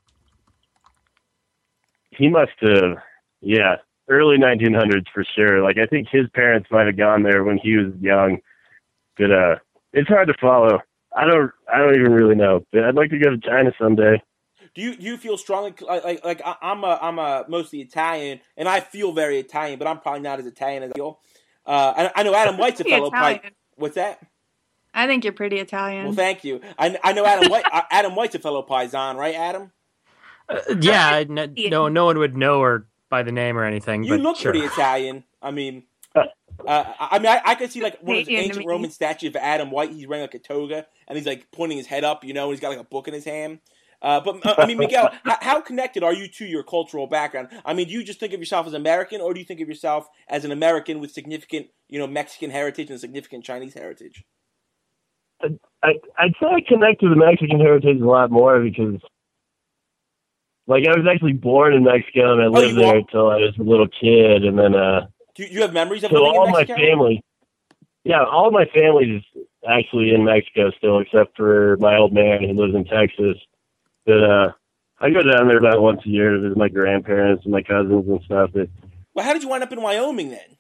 he must have yeah early nineteen hundreds for sure. Like I think his parents might have gone there when he was young. But uh, it's hard to follow. I don't I don't even really know. But I'd like to go to China someday.
Do you do you feel strongly like like, like I'm a I'm a mostly Italian and I feel very Italian, but I'm probably not as Italian as I feel. Uh, I, I know Adam White's a fellow
Italian.
Pi- What's that?
I think you're pretty Italian.
Well, thank you. I, I know Adam White. Adam White's a fellow Paisan, right, Adam?
Uh, yeah, no, no no one would know her by the name or anything.
You
but
look
sure.
pretty Italian. I mean, uh, I mean, I, I could see like one of those
Canadian to
ancient
me.
Roman statues of Adam White. He's wearing like a toga and he's like pointing his head up, you know, and he's got like a book in his hand. Uh, but uh, I mean, Miguel, how, how connected are you to your cultural background? I mean, do you just think of yourself as American, or do you think of yourself as an American with significant, you know, Mexican heritage and significant Chinese heritage?
I I'd say I connect to the Mexican heritage a lot more because, like, I was actually born in Mexico and I lived
you
there
are?
until I was a little kid, and then uh,
Do you, you have memories of
so
living
all
in
my
Mexico?
family, yeah, all my family is actually in Mexico still, except for my old man who lives in Texas. But uh, I go down there about once a year to visit my grandparents and my cousins and stuff. But,
Well, how did you wind up in Wyoming then?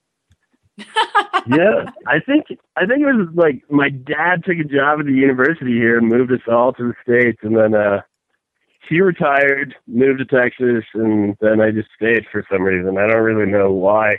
yeah, I think I think it was like my dad took a job at the university here and moved us all to the States, and then uh, he retired, moved to Texas, and then I just stayed for some reason. I don't really know why.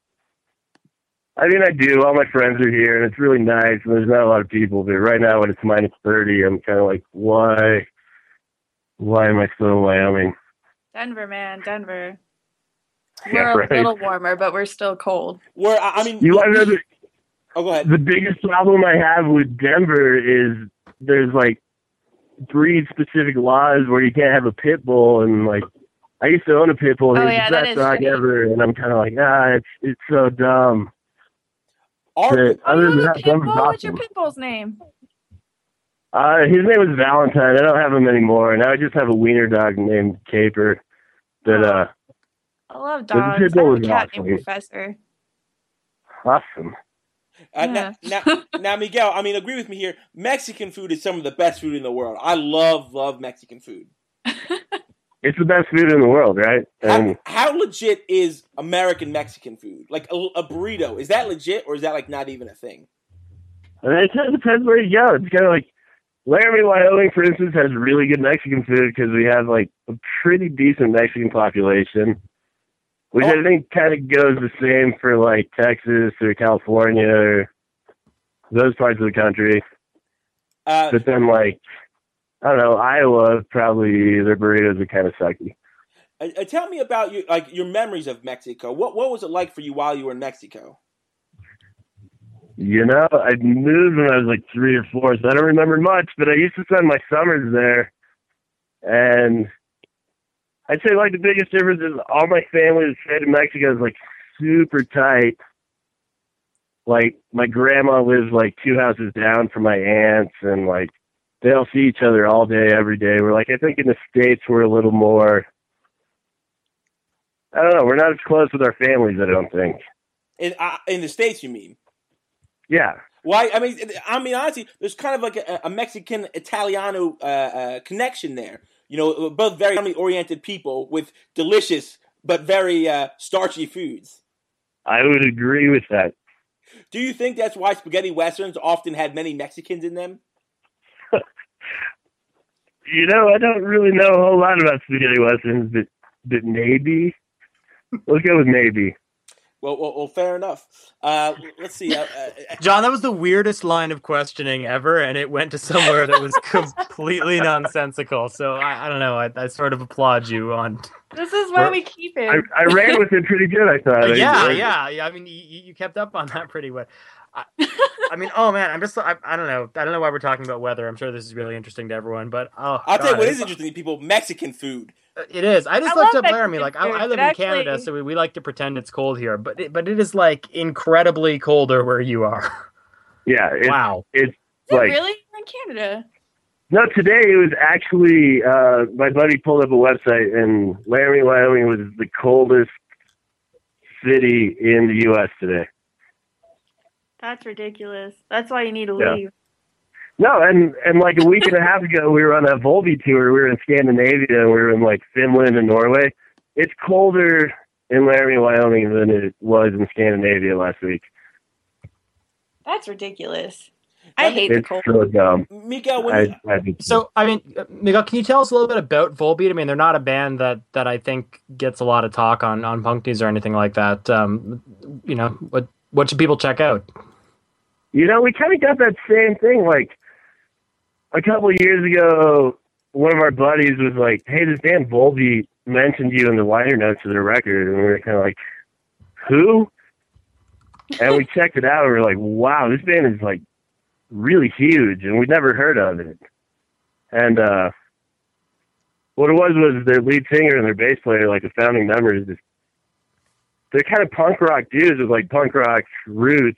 I mean, I do. All my friends are here, and it's really nice, and there's not a lot of people. But right now, when it's minus thirty, I'm kind of like, why? Why am I still in Wyoming?
Denver, man, Denver.
Yeah,
We're
right.
a little warmer, but we're still cold.
Where I I mean,
You want to know the,
oh, go ahead.
the biggest problem I have with Denver is there's like breed-specific laws where you can't have a pit bull, and like I used to own a pit bull.
Oh,
He was
yeah,
the
that
best
is
dog
shitty.
ever, and I'm kind of like, ah, it's it's so dumb.
Our,
But
Oh,
other
you
than
have a
that,
pit
Denver's
bull? What's your
awesome.
pit bull's name?
Uh, his name was Valentine. I don't have him anymore. Now I just have a wiener dog named Caper. But uh,
I love
the
dogs.
pit
I
bull
have a
was
cat
awesome.
named Professor.
Awesome.
Uh, now, now, now, Miguel, I mean, agree with me here. Mexican food is some of the best food in the world. I love, love Mexican food.
It's the best food in the world, right? And
How, how legit is American Mexican food? Like a, a burrito, is that legit or is that like not even a thing?
I mean, it kind of depends where you go. It's kind of like Laramie, Wyoming, for instance, has really good Mexican food because we have like a pretty decent Mexican population, which
Oh.
I think kind of goes the same for like Texas or California or those parts of the country.
Uh,
But then, like, I don't know, Iowa, probably their burritos are kind of sucky.
uh, uh, tell me about your like your memories of Mexico. What what was it like for you while you were in Mexico?
You know, I moved when I was like three or four, so I don't remember much, but I used to spend my summers there. And I'd say, like, the biggest difference is all my family that stayed in Mexico is, like, super tight. Like, my grandma lives, like, two houses down from my aunts, and, like, they all see each other all day, every day. We're, like, I think in the States we're a little more, I don't know, we're not as close with our families, I don't think.
In uh, in the States, you mean?
Yeah.
Why? I mean, I mean, honestly, there's kind of like a, a Mexican Italiano uh, uh, connection there. You know, both very family-oriented people with delicious but very uh, starchy foods.
I would agree with that.
Do you think that's why spaghetti westerns often had many Mexicans in them?
You know, I don't really know a whole lot about spaghetti westerns, but, but maybe. Let's go with maybe.
Well, well, well fair enough. Uh, let's see. Uh, uh,
John, that was the weirdest line of questioning ever, and it went to somewhere that was completely nonsensical. So I, I don't know. I, I sort of applaud you on.
This is why
Well,
we keep
I,
it.
I ran with it pretty good, I thought.
yeah,
I,
yeah, yeah. I mean, you, you kept up on that pretty well. I, I mean, oh man, I'm just. I, I don't know. I don't know why we're talking about weather. I'm sure this is really interesting to everyone, but oh,
I'll tell you
God,
what
it's-
is interesting to people: Mexican food.
It is. I just
I
looked
love
up Laramie.
Mexican
Like I, I
food,
live
but
in Canada,
actually-
so we, we like to pretend it's cold here, but it, but it is like incredibly colder where you are.
yeah, it's,
Wow.
it's
Is it
like,
really? We're in Canada.
no, today it was actually, uh, my buddy pulled up a website, and Laramie, Wyoming was the coldest city in the U S today.
That's ridiculous. That's why you need to
Yeah.
leave.
No, and, and like a week and a half ago, we were on a Volby tour. We were in Scandinavia, and we were in like Finland and Norway. It's colder in Laramie, Wyoming than it was in Scandinavia last week.
That's ridiculous. I hate the
It's
cold.
so dumb.
Miguel, when you,
I, I think
So I mean, uh, Miguel, can you tell us a little bit about Volbeat? I mean, they're not a band that, that I think gets a lot of talk on on Punk News or anything like that. Um, you know, what what should people check out?
You know, we kind of got that same thing. Like, a couple of years ago, one of our buddies was like, hey, this band Volbeat mentioned you in the liner notes of their record. And we were kind of like, who? And we checked it out, and we were like, wow, this band is, like, really huge, and we'd never heard of it. And uh, what it was was their lead singer and their bass player, like the founding members, just, they're kind of punk rock dudes with, like, punk rock roots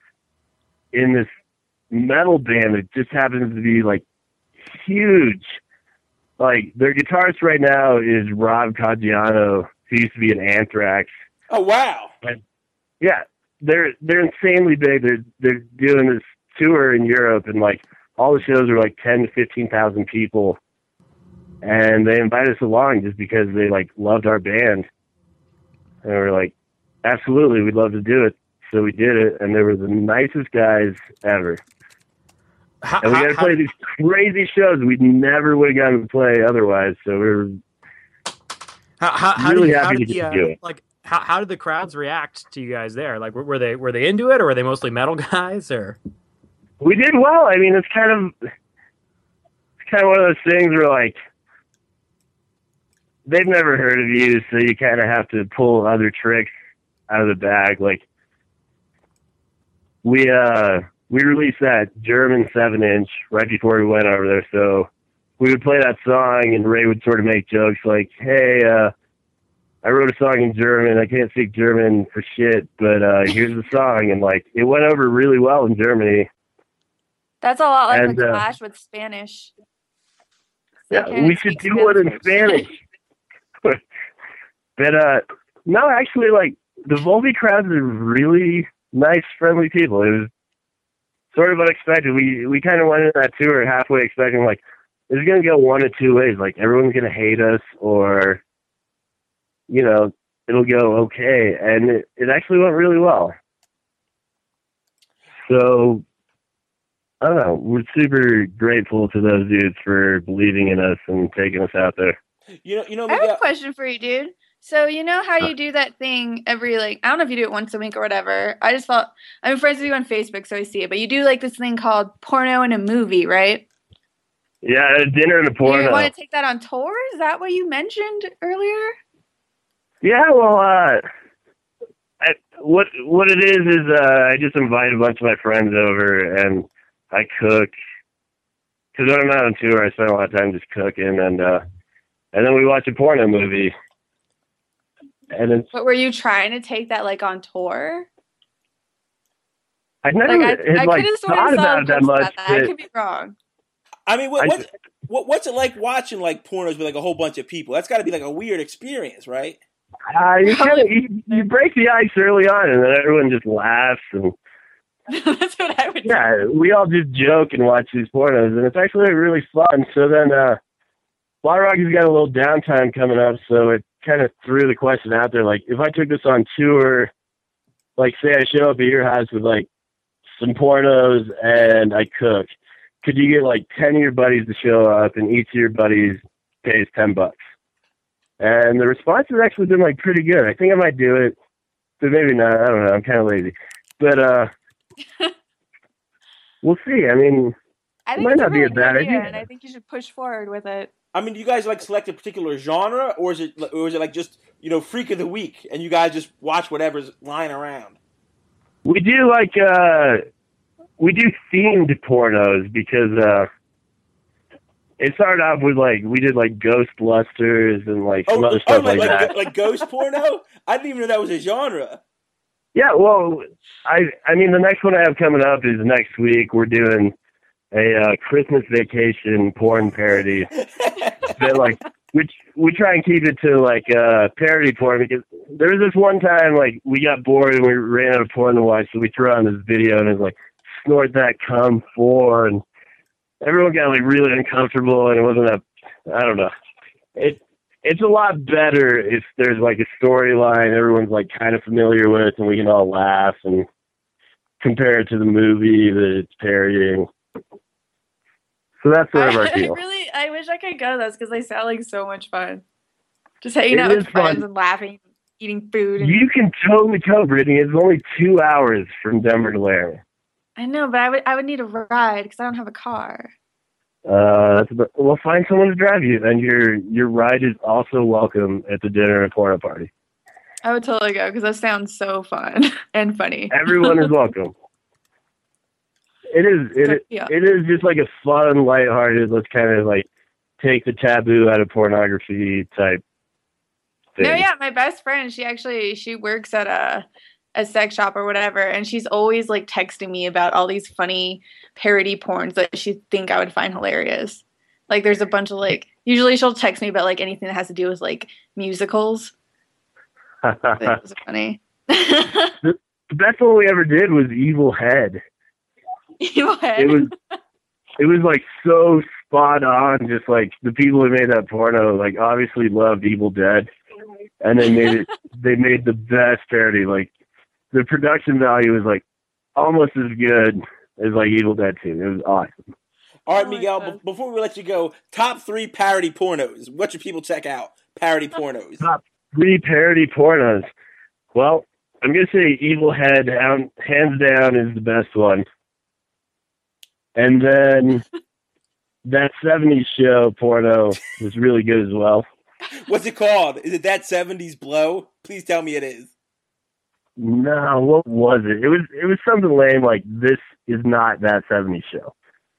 in this metal band that just happens to be like huge. Like their guitarist right now is Rob Caggiano, who used to be in Anthrax.
oh wow,
Yeah, they're they're insanely big. They're they're doing this tour in Europe, and like all the shows are like ten to fifteen thousand people, and they invited us along just because they like loved our band, and we were like, absolutely, we'd love to do it. So we did it, and they were the nicest guys ever.
How,
and we got to
how,
play these crazy shows we'd never would have gotten to play otherwise. So we were
how, how, how
really
did,
happy
how
to
did
get
the, uh,
to do it.
Like, how, how did the crowds react to you guys there? Like, were, were they were they into it, or were they mostly metal guys? Or
we did well. I mean, it's kind of it's kind of one of those things where like they've never heard of you, so you kind of have to pull other tricks out of the bag. Like we uh we released that German seven inch right before we went over there, so we would play that song, and Ray would sort of make jokes like, "Hey, uh, I wrote a song in German. I can't speak German for shit, but uh, here's the song," and like it went over really well in Germany.
That's a lot like
And,
the
uh,
Clash with Spanish. They
Yeah,
can't
we should
speak
do it in
Spanish.
Spanish. But uh, no, actually, like the Volbeat crowds are really nice, friendly people. It was sort of unexpected. We we kind of went into that tour halfway expecting like it's gonna go one of two ways. Like everyone's gonna hate us, or you know, it'll go okay. And it, it actually went really well. So I don't know. We're super grateful to those dudes for believing in us and taking us out there.
You know, you know,
I have
Miguel,
a question for you, dude. So you know how you do that thing every like I don't know if you do it once a week or whatever. I just thought I'm friends with you on Facebook, so I see it. But you do like this thing called porno in a movie, right?
Yeah, a dinner and a porno.
You want to take that on tour? Is that what you mentioned earlier?
Yeah, well, uh, I, what what it is is uh, I just invite a bunch of my friends over and I cook. Because when I'm not on tour, I spend a lot of time just cooking, and uh, and then we watch a porno movie. And it's,
But were you trying to take that like on tour?
I never
Like I,
had
I
like
could have sworn
thought
I saw
about
a
it that
post
much.
about that. I
that-
could be wrong.
I mean, what,
I-
what, what what's it like watching like pornos with like a whole bunch of people? That's got to be like a weird experience, right?
Uh, you, kinda, you, you break the ice early on, and then everyone just laughs, and
That's what I would do.
yeah, we all just joke and watch these pornos, and it's actually really fun. So then, uh, Fly Rocky's got a little downtime coming up, so it kind of threw the question out there, like, if I took this on tour, like, say I show up at your house with, like, some pornos and I cook, could you get, like, ten of your buddies to show up, and each of your buddies pays ten bucks? And the response has actually been, like, pretty good. I think I might do it, but maybe not. I don't know. I'm kind of lazy. But, uh, we'll see. I mean,
I
it
think
might
it's
not
a
be
really
a bad
good idea,
idea.
and I think you should push forward with it.
I mean, do you guys like select a particular genre, or is it, or is it like just you know freak of the week, and you guys just watch whatever's lying around?
We do like uh we do themed pornos because uh it started off with like we did like Ghostbusters and like some
Oh,
other
oh
stuff
like,
like
like,
that.
like ghost porno? I didn't even know that was a genre.
Yeah, well, I I mean the next one I have coming up is next week. We're doing a uh, Christmas Vacation porn parody. That like we we try and keep it to like uh parody porn because there was this one time like we got bored and we ran out of porn to watch, so we threw on this video and it was like snort that cum for, and everyone got like really uncomfortable, and it wasn't a I don't know. It it's a lot better if there's like a storyline everyone's like kind of familiar with and we can all laugh and compare it to the movie that it's parodying. So that's sort of our
I
deal.
really, I wish I could go to those because they sound like so much fun. Just hanging
It
out
is
with friends
fun.
and laughing, eating food. And,
You can totally go, Brittany. It's only two hours from Denver to Laramie.
I know, but I would, I would need a ride because I don't have a car.
Uh, that's about, well, find someone to drive you, and your your ride is also welcome at the dinner and porno party.
I would totally go because that sounds so fun and funny.
Everyone is welcome. It is it
Yeah.
it is just like a fun, lighthearted. Let's kind of like take the taboo out of pornography type thing.
No, yeah, my best friend, she actually she works at a a sex shop or whatever, and she's always like texting me about all these funny parody porns that she think I would find hilarious. Like there's a bunch of like usually she'll text me about like anything that has to do with like musicals. It was funny.
The best one we ever did was Evil Head.
Evil Head.
It was it was like so spot on. Just like the people who made that porno, like obviously loved Evil Dead, and they made it. They made the best parody. Like the production value was like almost as good as like Evil Dead two. It was awesome.
All right,
Oh my
Miguel.
God.
b- before we let you go, top three parody pornos. What should people check out? Parody pornos.
Top three parody pornos. Well, I'm gonna say Evil Head, down, hands down, is the best one. And then that seventies show porno was really good as well.
What's it called? Is it That seventies Blow? Please tell me it is.
No, what was it? It was it was something lame like This Is Not That seventies Show.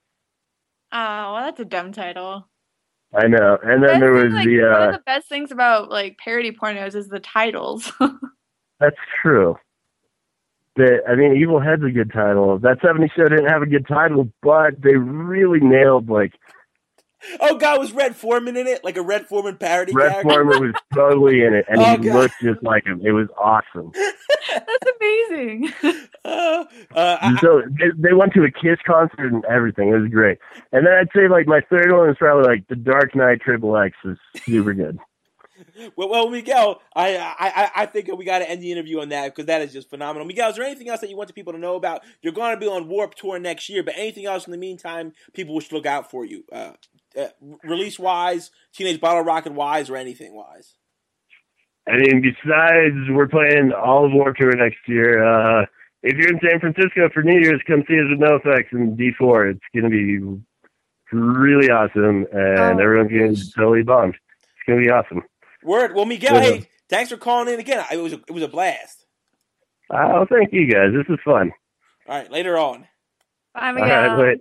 Oh, well, that's a dumb title.
I know. And then
Best
there
thing,
was
like,
the
one
uh
of the best things about like parody pornos is the titles.
that's true. The, I mean, Evil Head's a good title. That seventies show didn't have a good title, but they really nailed, like,
Oh, God, was Red Foreman in it? Like a Red Foreman parody
Red
character?
Foreman was totally in it, and
Oh,
he
God.
looked just like him. It was awesome.
That's amazing.
Uh, uh, I,
So they, they went to a Kiss concert and everything. It was great. And then I'd say, like, my third one is probably, like, The Dark Knight Triple X is super good.
well, well, Miguel, I, I, I- I think we got to end the interview on that because that is just phenomenal. Miguel, is there anything else that you want the people to know about? You're going to be on Warped Tour next year, but anything else in the meantime people should look out for you? Uh, uh, release-wise, Teenage Bottle Rocket-wise, or anything-wise?
I mean, besides, we're playing all of Warped Tour next year. Uh, if you're in San Francisco for New Year's, come see us at NoFX in D four. It's going to be really awesome, and
Oh,
everyone's going to be totally bummed. It's going to be awesome.
Word. Well, Miguel,
Yeah.
hey, thanks for calling in again. It was a, it was a blast.
Oh, thank you guys. This is fun.
All right, later on.
Bye,
All
Miguel.
right, wait.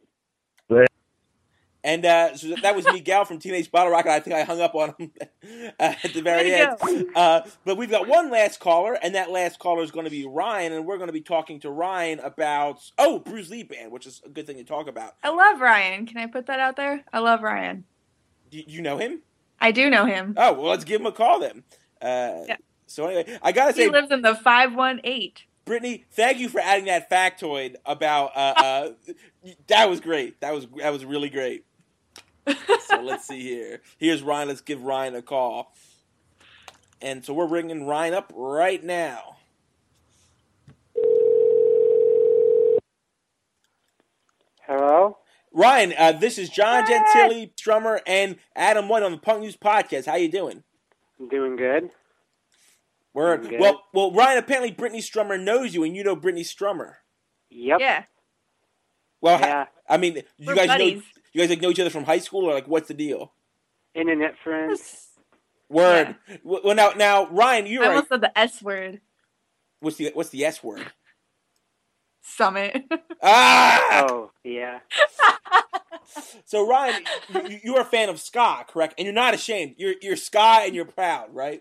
And uh, so that was Miguel from Teenage Bottle Rocket. I think I hung up on him at the very
Way to
end. Uh, but we've got one last caller, and that last caller is going to be Ryan, and we're going to be talking to Ryan about, oh, Bruce Lee Band, which is a good thing to talk about.
I love Ryan. Can I put that out there? I love Ryan.
You, you know him?
I do know him.
Oh, well, let's give him a call then. Uh,
Yeah.
So anyway, I got to
He
say,
lives in the five one eight.
Brittany, thank you for adding that factoid about, uh, uh, that was great. That was that was really great. So let's see here. Here's Ryan. Let's give Ryan a call. And so we're ringing Ryan up right now.
Hello?
Ryan, uh, this is John Gentili, Strummer, and Adam White on the Punk News Podcast. How you doing?
I'm doing good.
Word.
Doing good.
Well, well, Ryan, apparently Brittany Strummer knows you, and you know Brittany Strummer.
Yep.
Yeah.
Well,
Yeah.
I mean, you
We're
guys know
buddies.
you guys like know each other from high school, or like what's the deal?
Internet friends.
Word. Well, now, now, Ryan, you're
I
right.
almost said the S word.
What's the what's the S word?
Summit.
Ah.
Oh, yeah.
So Ryan, you, you're a fan of ska, correct? And you're not ashamed. You're you're ska and you're proud, right?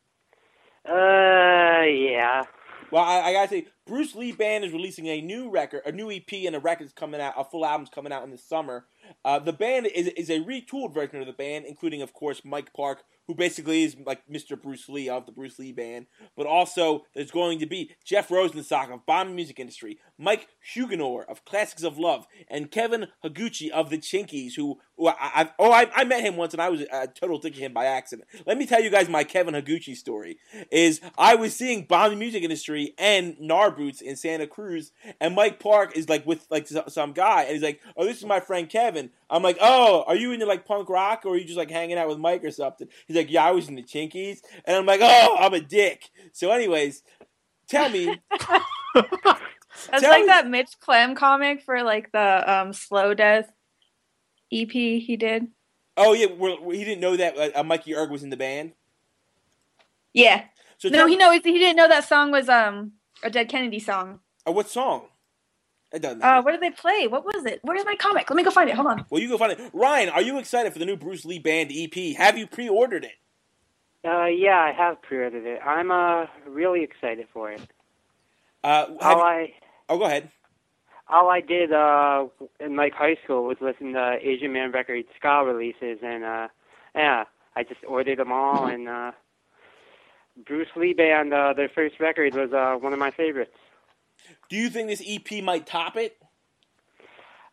Uh, yeah.
Well, I, I gotta say, Bruce Lee Band is releasing a new record, a new E P, and a record's coming out. A full album's coming out in the summer. Uh, the band is is a retooled version of the band, including, of course, Mike Park, who basically is like Mister Bruce Lee of the Bruce Lee Band. But also, there's going to be Jeff Rosenstock of Bomb Music Industry, Mike Huguenot of Classics of Love, and Kevin Higuchi of the Chinkies, who, who I, I, oh, I, I met him once, and I was a total dick of him by accident. Let me tell you guys my Kevin Higuchi story. Is I was seeing Bomb Music Industry and Narboots in Santa Cruz, and Mike Park is like with like some guy, and he's like, "Oh, this is my friend Kevin." I'm like, "Oh, are you into like punk rock, or are you just like hanging out with Mike or something?" He's like, "Yeah, I was in the Chinkies," and I'm like, "Oh, I'm a dick." So, anyways, tell me.
That's
Tell
like
me-
that Mitch Clem comic for like the um, Slow Death E P he did.
Oh yeah, well, he didn't know that uh, Mikey Erg was in the band.
Yeah.
So
No,
tell-
he knows he didn't know that song was um a Dead Kennedy song.
Uh, what song? It doesn't matter.
Uh, what did they play? What was it? Where's my comic? Let me go find it. Hold on.
Well, you go find it. Ryan, are you excited for the new Bruce Lee Band E P? Have you pre-ordered it?
Uh, yeah, I have pre-ordered it. I'm, uh, really excited for it.
Uh, have
All
you-
I,
oh, go ahead.
all I did, uh, in, like, high school was listen to Asian Man Records ska releases, and, uh, yeah, I just ordered them all, and, uh, Bruce Lee Band, uh, their first record was, uh, one of my favorites.
Do you think this E P might top it?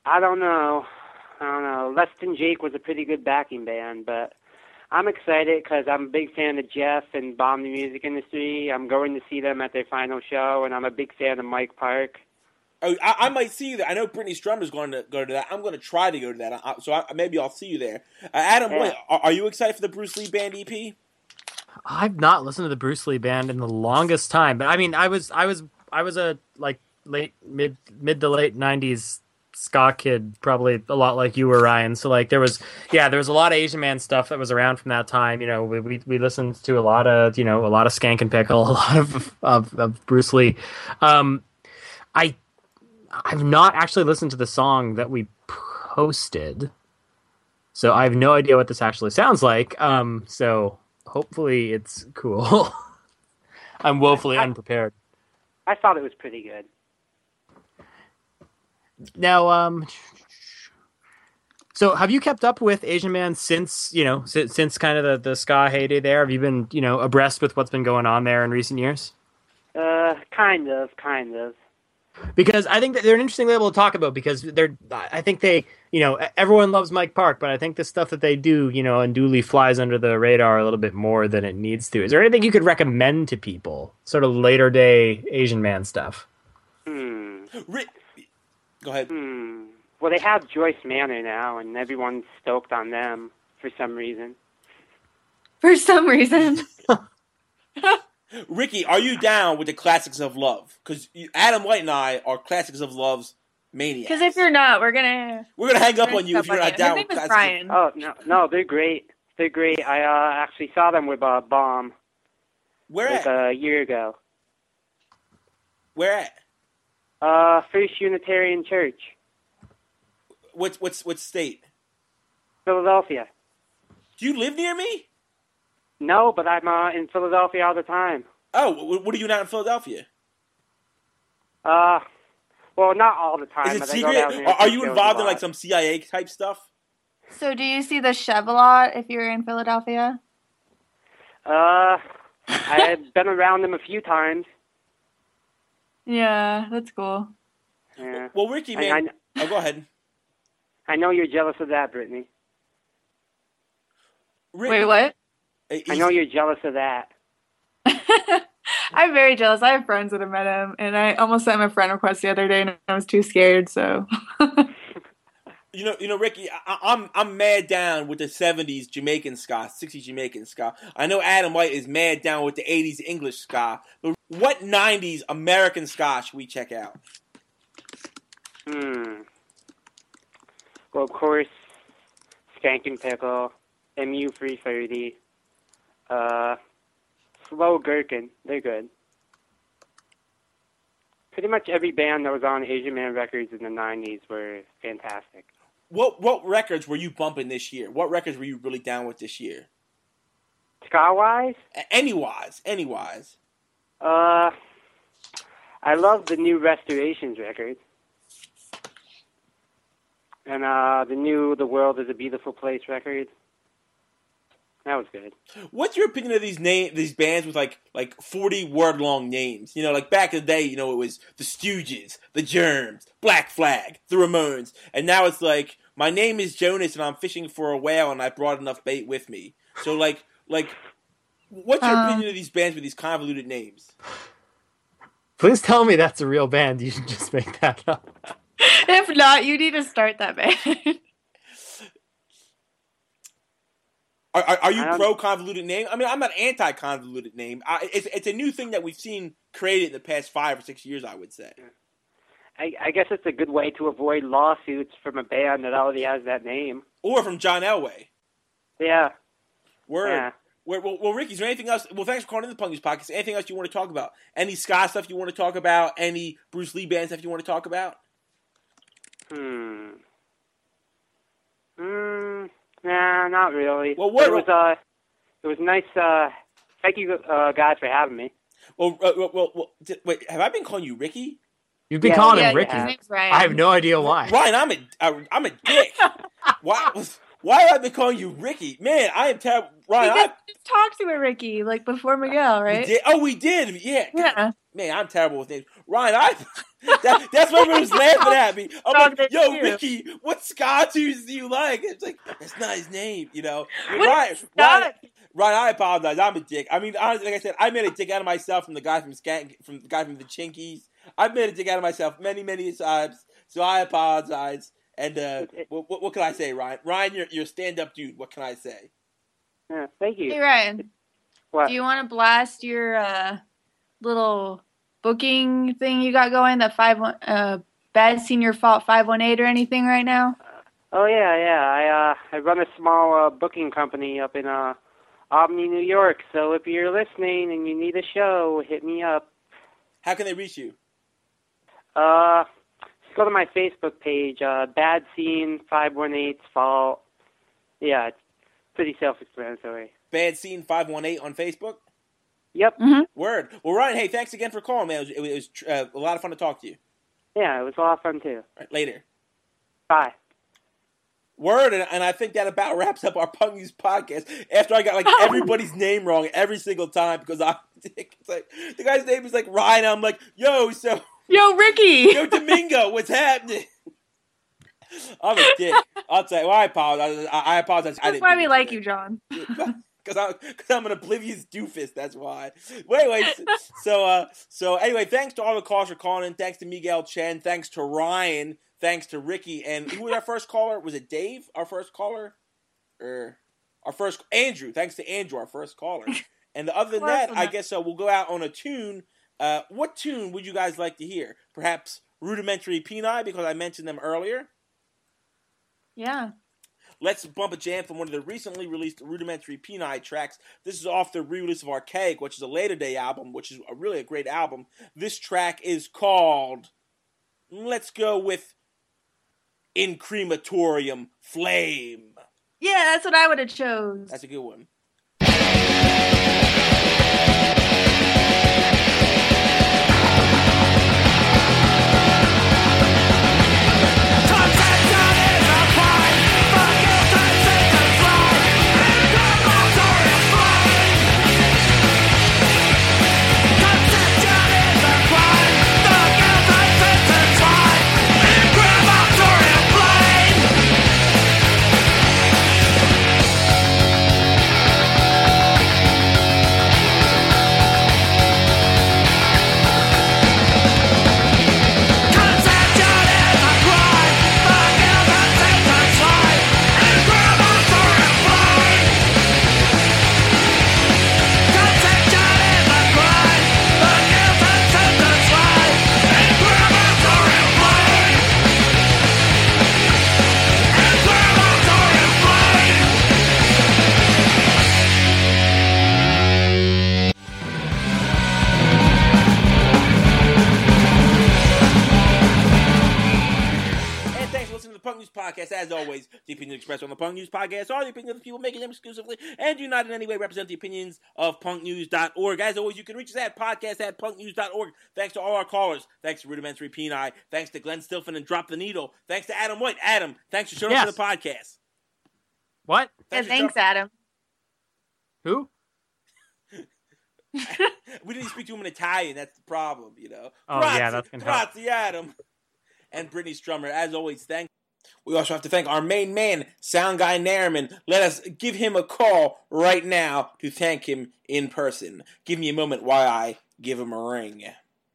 I don't know. I don't know. Less Than Jake was a pretty good backing band, but I'm excited because I'm a big fan of Jeff and Bomb the Music Industry. I'm going to see them at their final show, and I'm a big fan of Mike Park.
Oh, I, I might see you there. I know Brittany Strummer's going to go to that. I'm going to try to go to that. I, so I, maybe I'll see you there. Uh, Adam,
Yeah.
wait, are, are you excited for the Bruce Lee Band E P?
I've not listened to the Bruce Lee Band in the longest time, but I mean, I was, I was, I was a like late mid mid to late nineties ska kid, probably a lot like you were, Ryan. So like there was, yeah, there was a lot of Asian Man stuff that was around from that time. You know, we we, we listened to a lot of, you know, a lot of Skank and Pickle, a lot of of, of Bruce Lee. Um, I I've not actually listened to the song that we posted, so I have no idea what this actually sounds like. Um, so hopefully it's cool. I'm woefully
I-
unprepared.
I thought it was pretty good.
Now, um, so have you kept up with Asian Man since, you know, since, since kind of the, the ska heyday there? Have you been, you know, abreast with what's been going on there in recent years?
Uh, kind of, kind of.
Because I think that they're an interesting label to talk about because they're, I think they, you know, everyone loves Mike Park, but I think the stuff that they do, you know, unduly flies under the radar a little bit more than it needs to. Is there anything you could recommend to people? Sort of later day Asian Man stuff?
Hmm.
Ri- Go ahead.
Hmm. Well, they have Joyce Manor now, and everyone's stoked on them for some reason.
For some reason.
Ricky, are you down with the Classics of Love? Because Adam White and I are Classics of Love's maniacs.
Because if you're not, we're gonna
We're going to hang up
we're
on you
gonna
if you're
stop
not
on
down
you.
with
His name is
Classics of
Brian.
Oh, no, no, they're great. They're great. I uh, actually saw them with uh, Bomb
Where
like
at?
a year ago.
Where at?
Uh, First Unitarian Church,
What's, what's, what state?
Philadelphia.
Do you live near me?
No, but I'm uh, in Philadelphia all the time.
Oh, wh- what are you not in Philadelphia?
Uh, well, not all the time.
Is it
but
secret?
I go down there
Are, are
to
you
shows a
involved in
lot.
like some C I A type stuff?
So do you see the Chev a lot if you're in Philadelphia?
Uh, I've been around them a few times.
Yeah, that's cool.
Yeah.
Well, Ricky,
I,
man.
I,
Oh, go ahead.
I know you're jealous of that, Brittany.
Rick,
Wait, what?
I know you're jealous of that.
I'm very jealous. I have friends that have met him, and I almost sent him a friend request the other day, and I was too scared. So,
You know, you know, Ricky, I, I'm I'm mad down with the seventies Jamaican ska, sixties Jamaican ska. I know Adam White is mad down with the eighties English ska. But what nineties American ska should we check out?
Hmm. Well, of course, Skank and Pickle, M U three thirty, uh, Slow Gherkin. They're good. Pretty much every band that was on Asian Man Records in the nineties were fantastic.
What what records were you bumping this year? What records were you really down with this year?
Ska-wise,
A- Any-wise, any-wise.
uh, I love the new Restorations record. And uh, the new The World is a Beautiful Place record. That was good.
What's your opinion of these name these bands with like like forty word long names? You know, like back in the day, you know, it was the Stooges, the Germs, Black Flag, the Ramones, and now it's like my name is Jonas and I'm fishing for a whale and I brought enough bait with me. So like like, what's your
Um,
opinion of these bands with these convoluted names?
Please tell me that's a real band. You should just make that up.
if not, you need to start that band.
Are, are, are you
I don't-
pro convoluted name? I mean, I'm not anti convoluted name. I, it's it's a new thing that we've seen created in the past five or six years, I would say.
I, I guess it's a good way to avoid lawsuits from a band that already has that name.
Or from John Elway.
Yeah.
Word.
Yeah.
Well, well, well, Ricky, is there anything else? Well, thanks for calling in the Punk News Podcast. Anything else you want to talk about? Any ska stuff you want to talk about? Any Bruce Lee band stuff you want to talk about?
Hmm. Hmm. Nah, not really.
Well, what-
But it was uh, it was nice. Uh, thank you, uh, guys, for having me.
Well, uh, well, well, well, di- wait, have I been calling you Ricky?
You've been
Yeah,
calling
yeah,
him Ricky.
his name's Ryan.
I have no idea why.
Ryan, I'm a, I, I'm a dick. why, why have I been calling you Ricky? Man, I am terrible. Ryan,
Because
I,
you just talked to a Ricky like before Miguel,
we
right?
did, oh, we did. Yeah.
Yeah.
Man, I'm terrible with names. Ryan, I, that, that's why everyone was laughing at me. I'm
Dog,
like, yo,
you.
Ricky, what ska tunes do you like? It's like, that's not his name, you know?
What
Ryan,
is
Ryan,
that?
Ryan, I apologize. I'm a dick. I mean, honestly, like I said, I made a dick out of myself from the guy from Skank, from the guy from the Chinkies. I've made a dick out of myself many, many times, so I apologize. And uh, what, what, what can I say, Ryan? Ryan, you're, you're a stand-up dude. What can I say?
Yeah, thank you.
Hey Ryan,
What?
do you want to blast your uh, little booking thing you got going? The five one uh, Bad Senior Fault five one eight or anything right now?
Oh yeah, yeah. I uh, I run a small uh, booking company up in uh, Albany, New York. So if you're listening and you need a show, hit me up.
How can they reach you?
Uh, just go to my Facebook page. Uh, Bad Scene five one eight's Fault. Yeah, it's pretty self-explanatory.
Bad Scene five one eight on Facebook?
Yep.
Mm-hmm.
Word. Well, Ryan, hey, thanks again for calling, man. It was, it was uh, a lot of fun to talk to you.
Yeah, it was a lot of fun too.
All right, later.
Bye.
Word, and, and I think that about wraps up our Punk News podcast. After I got like everybody's name wrong every single time because I, it's like the guy's name is like Ryan. I'm like, yo, so
Yo, Ricky.
yo, Domingo, what's happening? I'm a dick. I'll tell you. Well, I apologize. I, I apologize. I
That's
didn't
why
mean
we
to
like
do
you, John.
that. Because I'm, cause I'm an oblivious doofus. That's why. Well, anyway, so uh, so anyway, thanks to all the callers for calling in. Thanks to Miguel Chen. Thanks to Ryan. Thanks to Ricky. And who was our first caller? Was it Dave? Our first caller, or our first Andrew? Thanks to Andrew, our first caller. And other than
Close
that, I
enough.
guess uh, we'll go out on a tune. Uh, what tune would you guys like to hear? Perhaps Rudimentary Peni, because I mentioned them earlier.
Yeah.
Let's bump a jam from one of the recently released Rudimentary Peni tracks. This is off the re-release of Archaic, which is a later day album, which is a really a great album. This track is called, let's go with In Crematorium Flame.
Yeah, that's what I would have chose.
That's a good one. Podcast. As always, the opinions expressed on the Punk News Podcast are the opinions of the people making them exclusively and do not in any way represent the opinions of punk news dot org. As always, you can reach us at podcast at punk news dot org. Thanks to all our callers. Thanks to Rudimentary Peni. Thanks to Glenn Stilfen and Drop the Needle. Thanks to Adam White. Adam, thanks for showing
Yes.
up for the podcast.
What?
Yeah,
for
thanks,
showing-
Adam.
Who?
We didn't speak to him in Italian. That's the problem, you know.
Oh,
Grazie,
yeah, that's gonna help.
Grazie, Adam. And Brittany Strummer. As always, thank We also have to thank our main man, Sound Guy Nairman. Let us give him a call right now to thank him in person. Give me a moment while I give him a ring.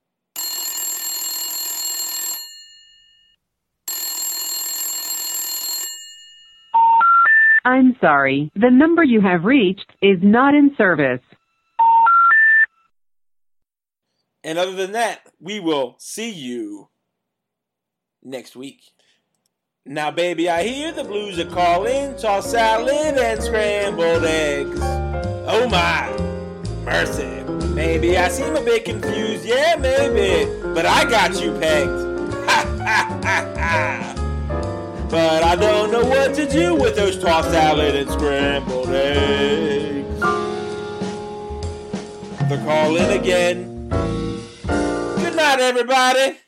I'm sorry, the number you have reached is not in service.
And other than that, we will see you next week. Now, baby, I hear the blues are calling, tossed salad and scrambled eggs. Oh my, mercy. Maybe I seem a bit confused, yeah, maybe, but I got you pegged. Ha ha ha ha. But I don't know what to do with those tossed salad and scrambled eggs. They're calling again. Good night, everybody.